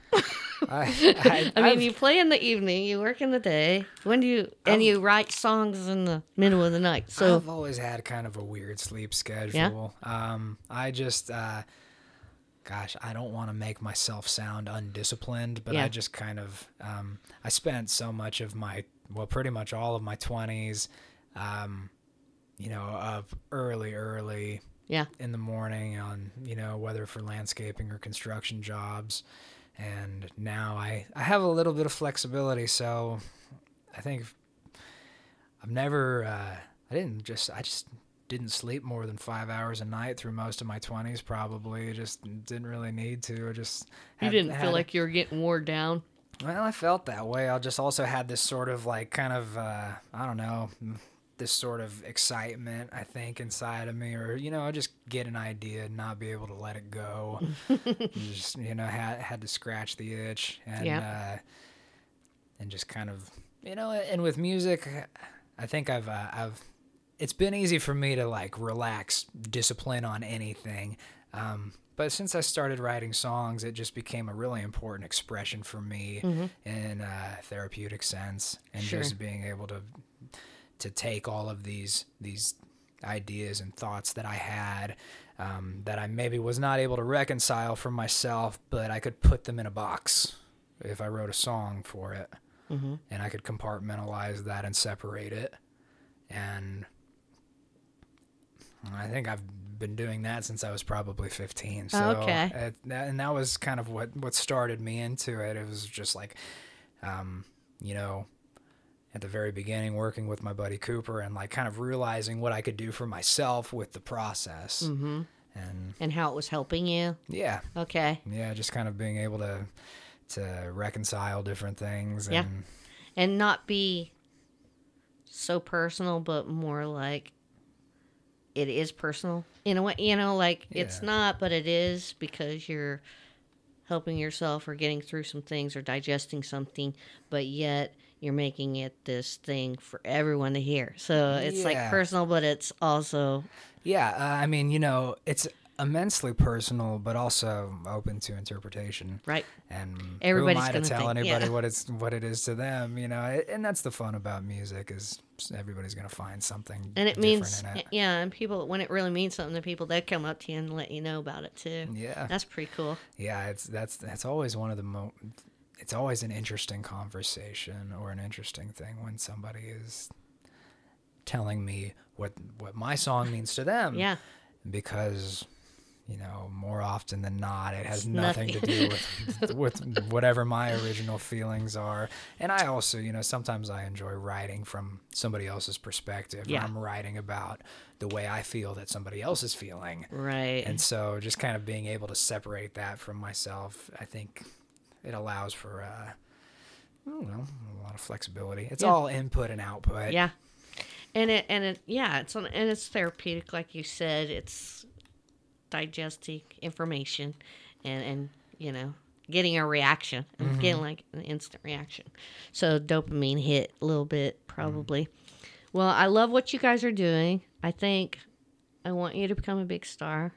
Speaker 2: I, I,
Speaker 1: I mean,
Speaker 2: I've-
Speaker 1: you play in the evening, you work in the day. When do you and
Speaker 2: I've-
Speaker 1: you write songs in the middle of the night? So
Speaker 2: I've always had kind of a weird sleep schedule. Um, I just, uh, gosh, I don't want to make myself sound undisciplined, but
Speaker 1: Yeah.
Speaker 2: I just kind of, um, I spent so much of my, well, pretty much all of my twenties, um, you know, up early, early
Speaker 1: yeah,
Speaker 2: in the morning on, you know, whether for landscaping or construction jobs. And now I, I have a little bit of flexibility, so I think I've never, uh, I didn't just, I just didn't sleep more than five hours a night through most of my twenties, probably. I just didn't really need to. I just
Speaker 1: you
Speaker 2: had-
Speaker 1: didn't
Speaker 2: had-
Speaker 1: feel like you were getting wore down.
Speaker 2: Well, I felt that way. I just also had this sort of like kind of, uh, I don't know, this sort of excitement, I think, inside of me, or, you know, just get an idea and not be able to let it go. Just, you know, had, had to scratch the itch, and,
Speaker 1: Yep.
Speaker 2: uh, and just kind of, you know, and with music, I think I've, uh, I've, it's been easy for me to like relax discipline on anything. Um, but since I started writing songs, it just became a really important expression for me in a therapeutic sense, and
Speaker 1: Sure.
Speaker 2: just being able to to take all of these these ideas and thoughts that I had, um, that I maybe was not able to reconcile for myself, but I could put them in a box if I wrote a song for it,
Speaker 1: Mm-hmm.
Speaker 2: and I could compartmentalize that and separate it. And I think I've been doing that since I was probably fifteen. So,
Speaker 1: Okay.
Speaker 2: it, that, and that was kind of what, what started me into it. It was just like, um, you know, at the very beginning, working with my buddy Cooper, and like kind of realizing what I could do for myself with the process.
Speaker 1: Mm-hmm.
Speaker 2: And
Speaker 1: And how it was helping you.
Speaker 2: yeah,
Speaker 1: Okay.
Speaker 2: yeah, just kind of being able to to reconcile different things. And
Speaker 1: Yeah. And not be so personal, but more like it is personal in a way. You know, like it's
Speaker 2: Yeah.
Speaker 1: not, but it is, because you're helping yourself or getting through some things or digesting something, but yet you're making it this thing for everyone to hear. So it's like
Speaker 2: Yeah.
Speaker 1: personal, but it's also
Speaker 2: Yeah, uh, I mean, you know, it's immensely personal, but also open to interpretation.
Speaker 1: right.
Speaker 2: And
Speaker 1: Everybody's
Speaker 2: who am I
Speaker 1: gonna
Speaker 2: to tell
Speaker 1: think-
Speaker 2: anybody
Speaker 1: yeah.
Speaker 2: what it's what it is to them? You know, it, and that's the fun about music, is everybody's gonna find something
Speaker 1: And it
Speaker 2: different
Speaker 1: means,
Speaker 2: in it.
Speaker 1: yeah, and people, when it really means something to people, they come up to you and let you know about it too.
Speaker 2: Yeah,
Speaker 1: That's pretty cool.
Speaker 2: yeah, it's that's that's always one of the mo. It's always an interesting conversation or an interesting thing when somebody is telling me what what my song means to them.
Speaker 1: Yeah.
Speaker 2: Because, you know, more often than not, it has
Speaker 1: It's
Speaker 2: nothing to
Speaker 1: nothing.
Speaker 2: do with with whatever my original feelings are. And I also, you know, sometimes I enjoy writing from somebody else's perspective.
Speaker 1: Yeah.
Speaker 2: I'm writing about the way I feel that somebody else is feeling.
Speaker 1: Right.
Speaker 2: And so just kind of being able to separate that from myself, I think it allows for, uh, I don't know, a lot of flexibility. It's
Speaker 1: Yeah.
Speaker 2: all input and output.
Speaker 1: Yeah, and it and it yeah, it's on, and it's therapeutic, like you said. It's digesting information, and and you know, getting a reaction and
Speaker 2: Mm-hmm.
Speaker 1: getting like an instant reaction. So dopamine hit a little bit probably. Well, I love what you guys are doing. I think I want you to become a big star.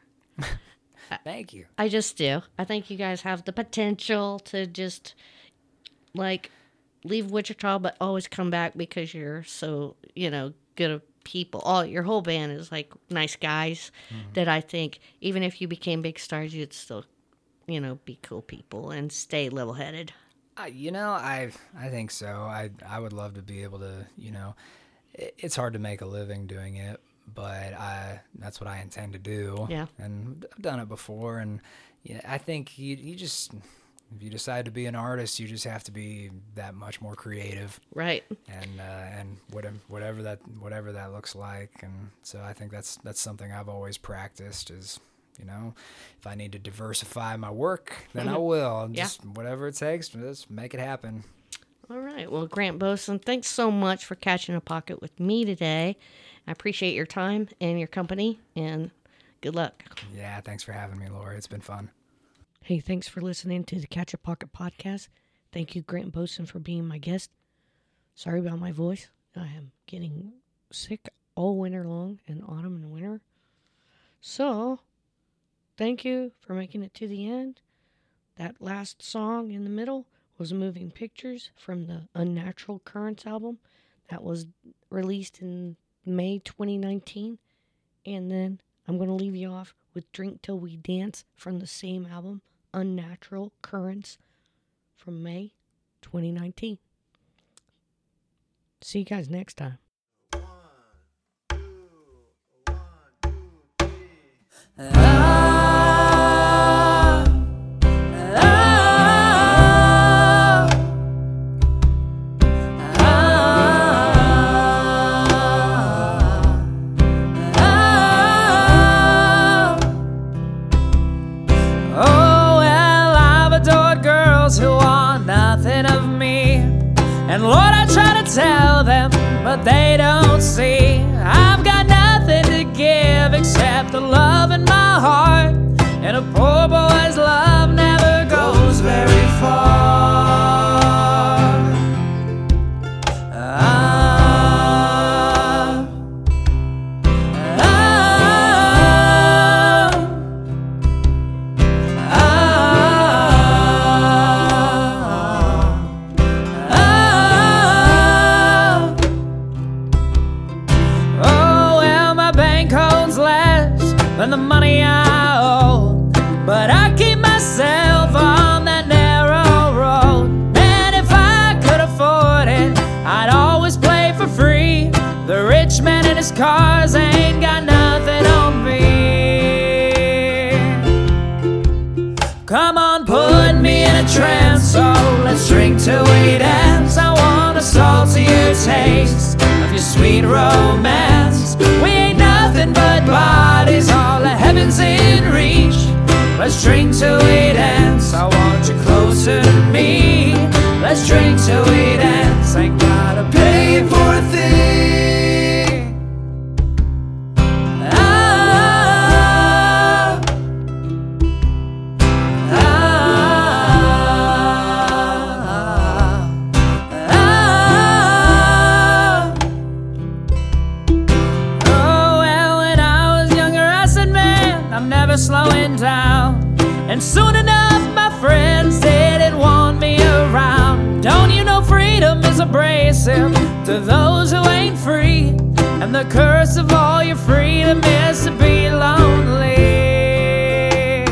Speaker 2: Thank you.
Speaker 1: I just do. I think you guys have the potential to just like leave Wichita, but always come back because you're so, you know, good of people. All your whole band is like nice guys that I think even if you became big stars, you'd still, you know, be cool people and stay level headed.
Speaker 2: Uh, you know, I I think so. I I would love to be able to, you know, it, it's hard to make a living doing it, but I that's what I intend to do.
Speaker 1: Yeah.
Speaker 2: And I've done it before, and yeah, I think you you just if you decide to be an artist, you just have to be that much more creative,
Speaker 1: Right.
Speaker 2: and uh, and whatever whatever that whatever that looks like. And so I think that's that's something I've always practiced is. You know, if I need to diversify my work, then I will.
Speaker 1: Yeah.
Speaker 2: Just whatever it takes, just make it happen.
Speaker 1: All right. Well, Grant Boson, thanks so much for catching a pocket with me today. I appreciate your time and your company, and good luck.
Speaker 2: Yeah, thanks for having me, Lori. It's been fun.
Speaker 1: Hey, thanks for listening to the Catch a Pocket podcast. Thank you, Grant Boson, for being my guest. Sorry about my voice. I am getting sick all winter long, in autumn and winter. So, thank you for making it to the end. That last song in the middle was Moving Pictures from the Unnatural Currents album that was released in May twenty nineteen. And then I'm going to leave you off with Drink Till We Dance from the same album, Unnatural Currents, from May twenty nineteen. See you guys next time.
Speaker 3: And Lord, I try to tell them, but they don't see. I've got nothing to give except the love in my heart. And a poor boy's love never goes very far. Ah, ah, than the money I owe, but I keep myself on that narrow road. And if I could afford it, I'd always play for free. The rich man in his cars ain't got nothing on me. Come on, put me in a trance, so let's drink till we dance. I want a saltier taste of your sweet romance. We ain't nothing but bodies, all the heavens in reach. Let's drink till we dance, I want you closer to me. Let's drink till we dance, ain't gotta pay for a thing. Ah, ah, ah, ah. Oh, well, when I was younger I said, man, I'm never slowing down. And soon enough my friends didn't want me around. Don't you know freedom is abrasive to those who ain't free? And the curse of all your freedom is to be lonely.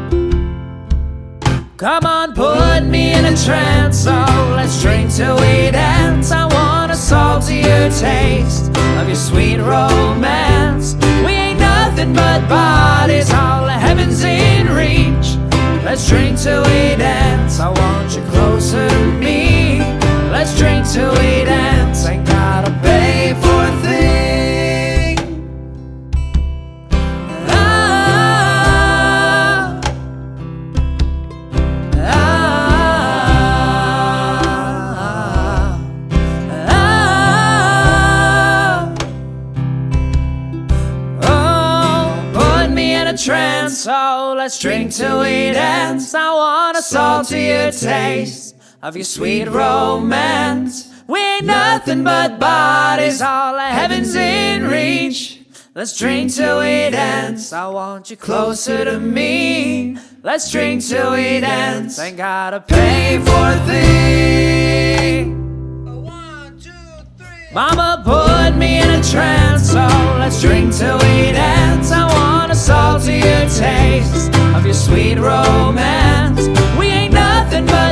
Speaker 3: Come on, put me in a trance, so let's drink till we dance. I want a saltier taste of your sweet romance. We ain't nothing but bodies, all the heavens in reach. Let's drink till we dance, I want you closer to me. Let's drink till we dance, ain't gotta pay for a thing. Ah, ah, ah, ah. Oh, put me in a trance, so let's drink till we dance. I want a saltier taste of your sweet romance. We ain't nothing but bodies, all the heavens in reach. Let's drink till we dance, I want you closer to me. Let's drink till we dance, ain't gotta pay for a thing. One, two, three. Mama put me in a trance, so let's drink till we dance. I want a saltier taste of your sweet romance. We ain't nothing but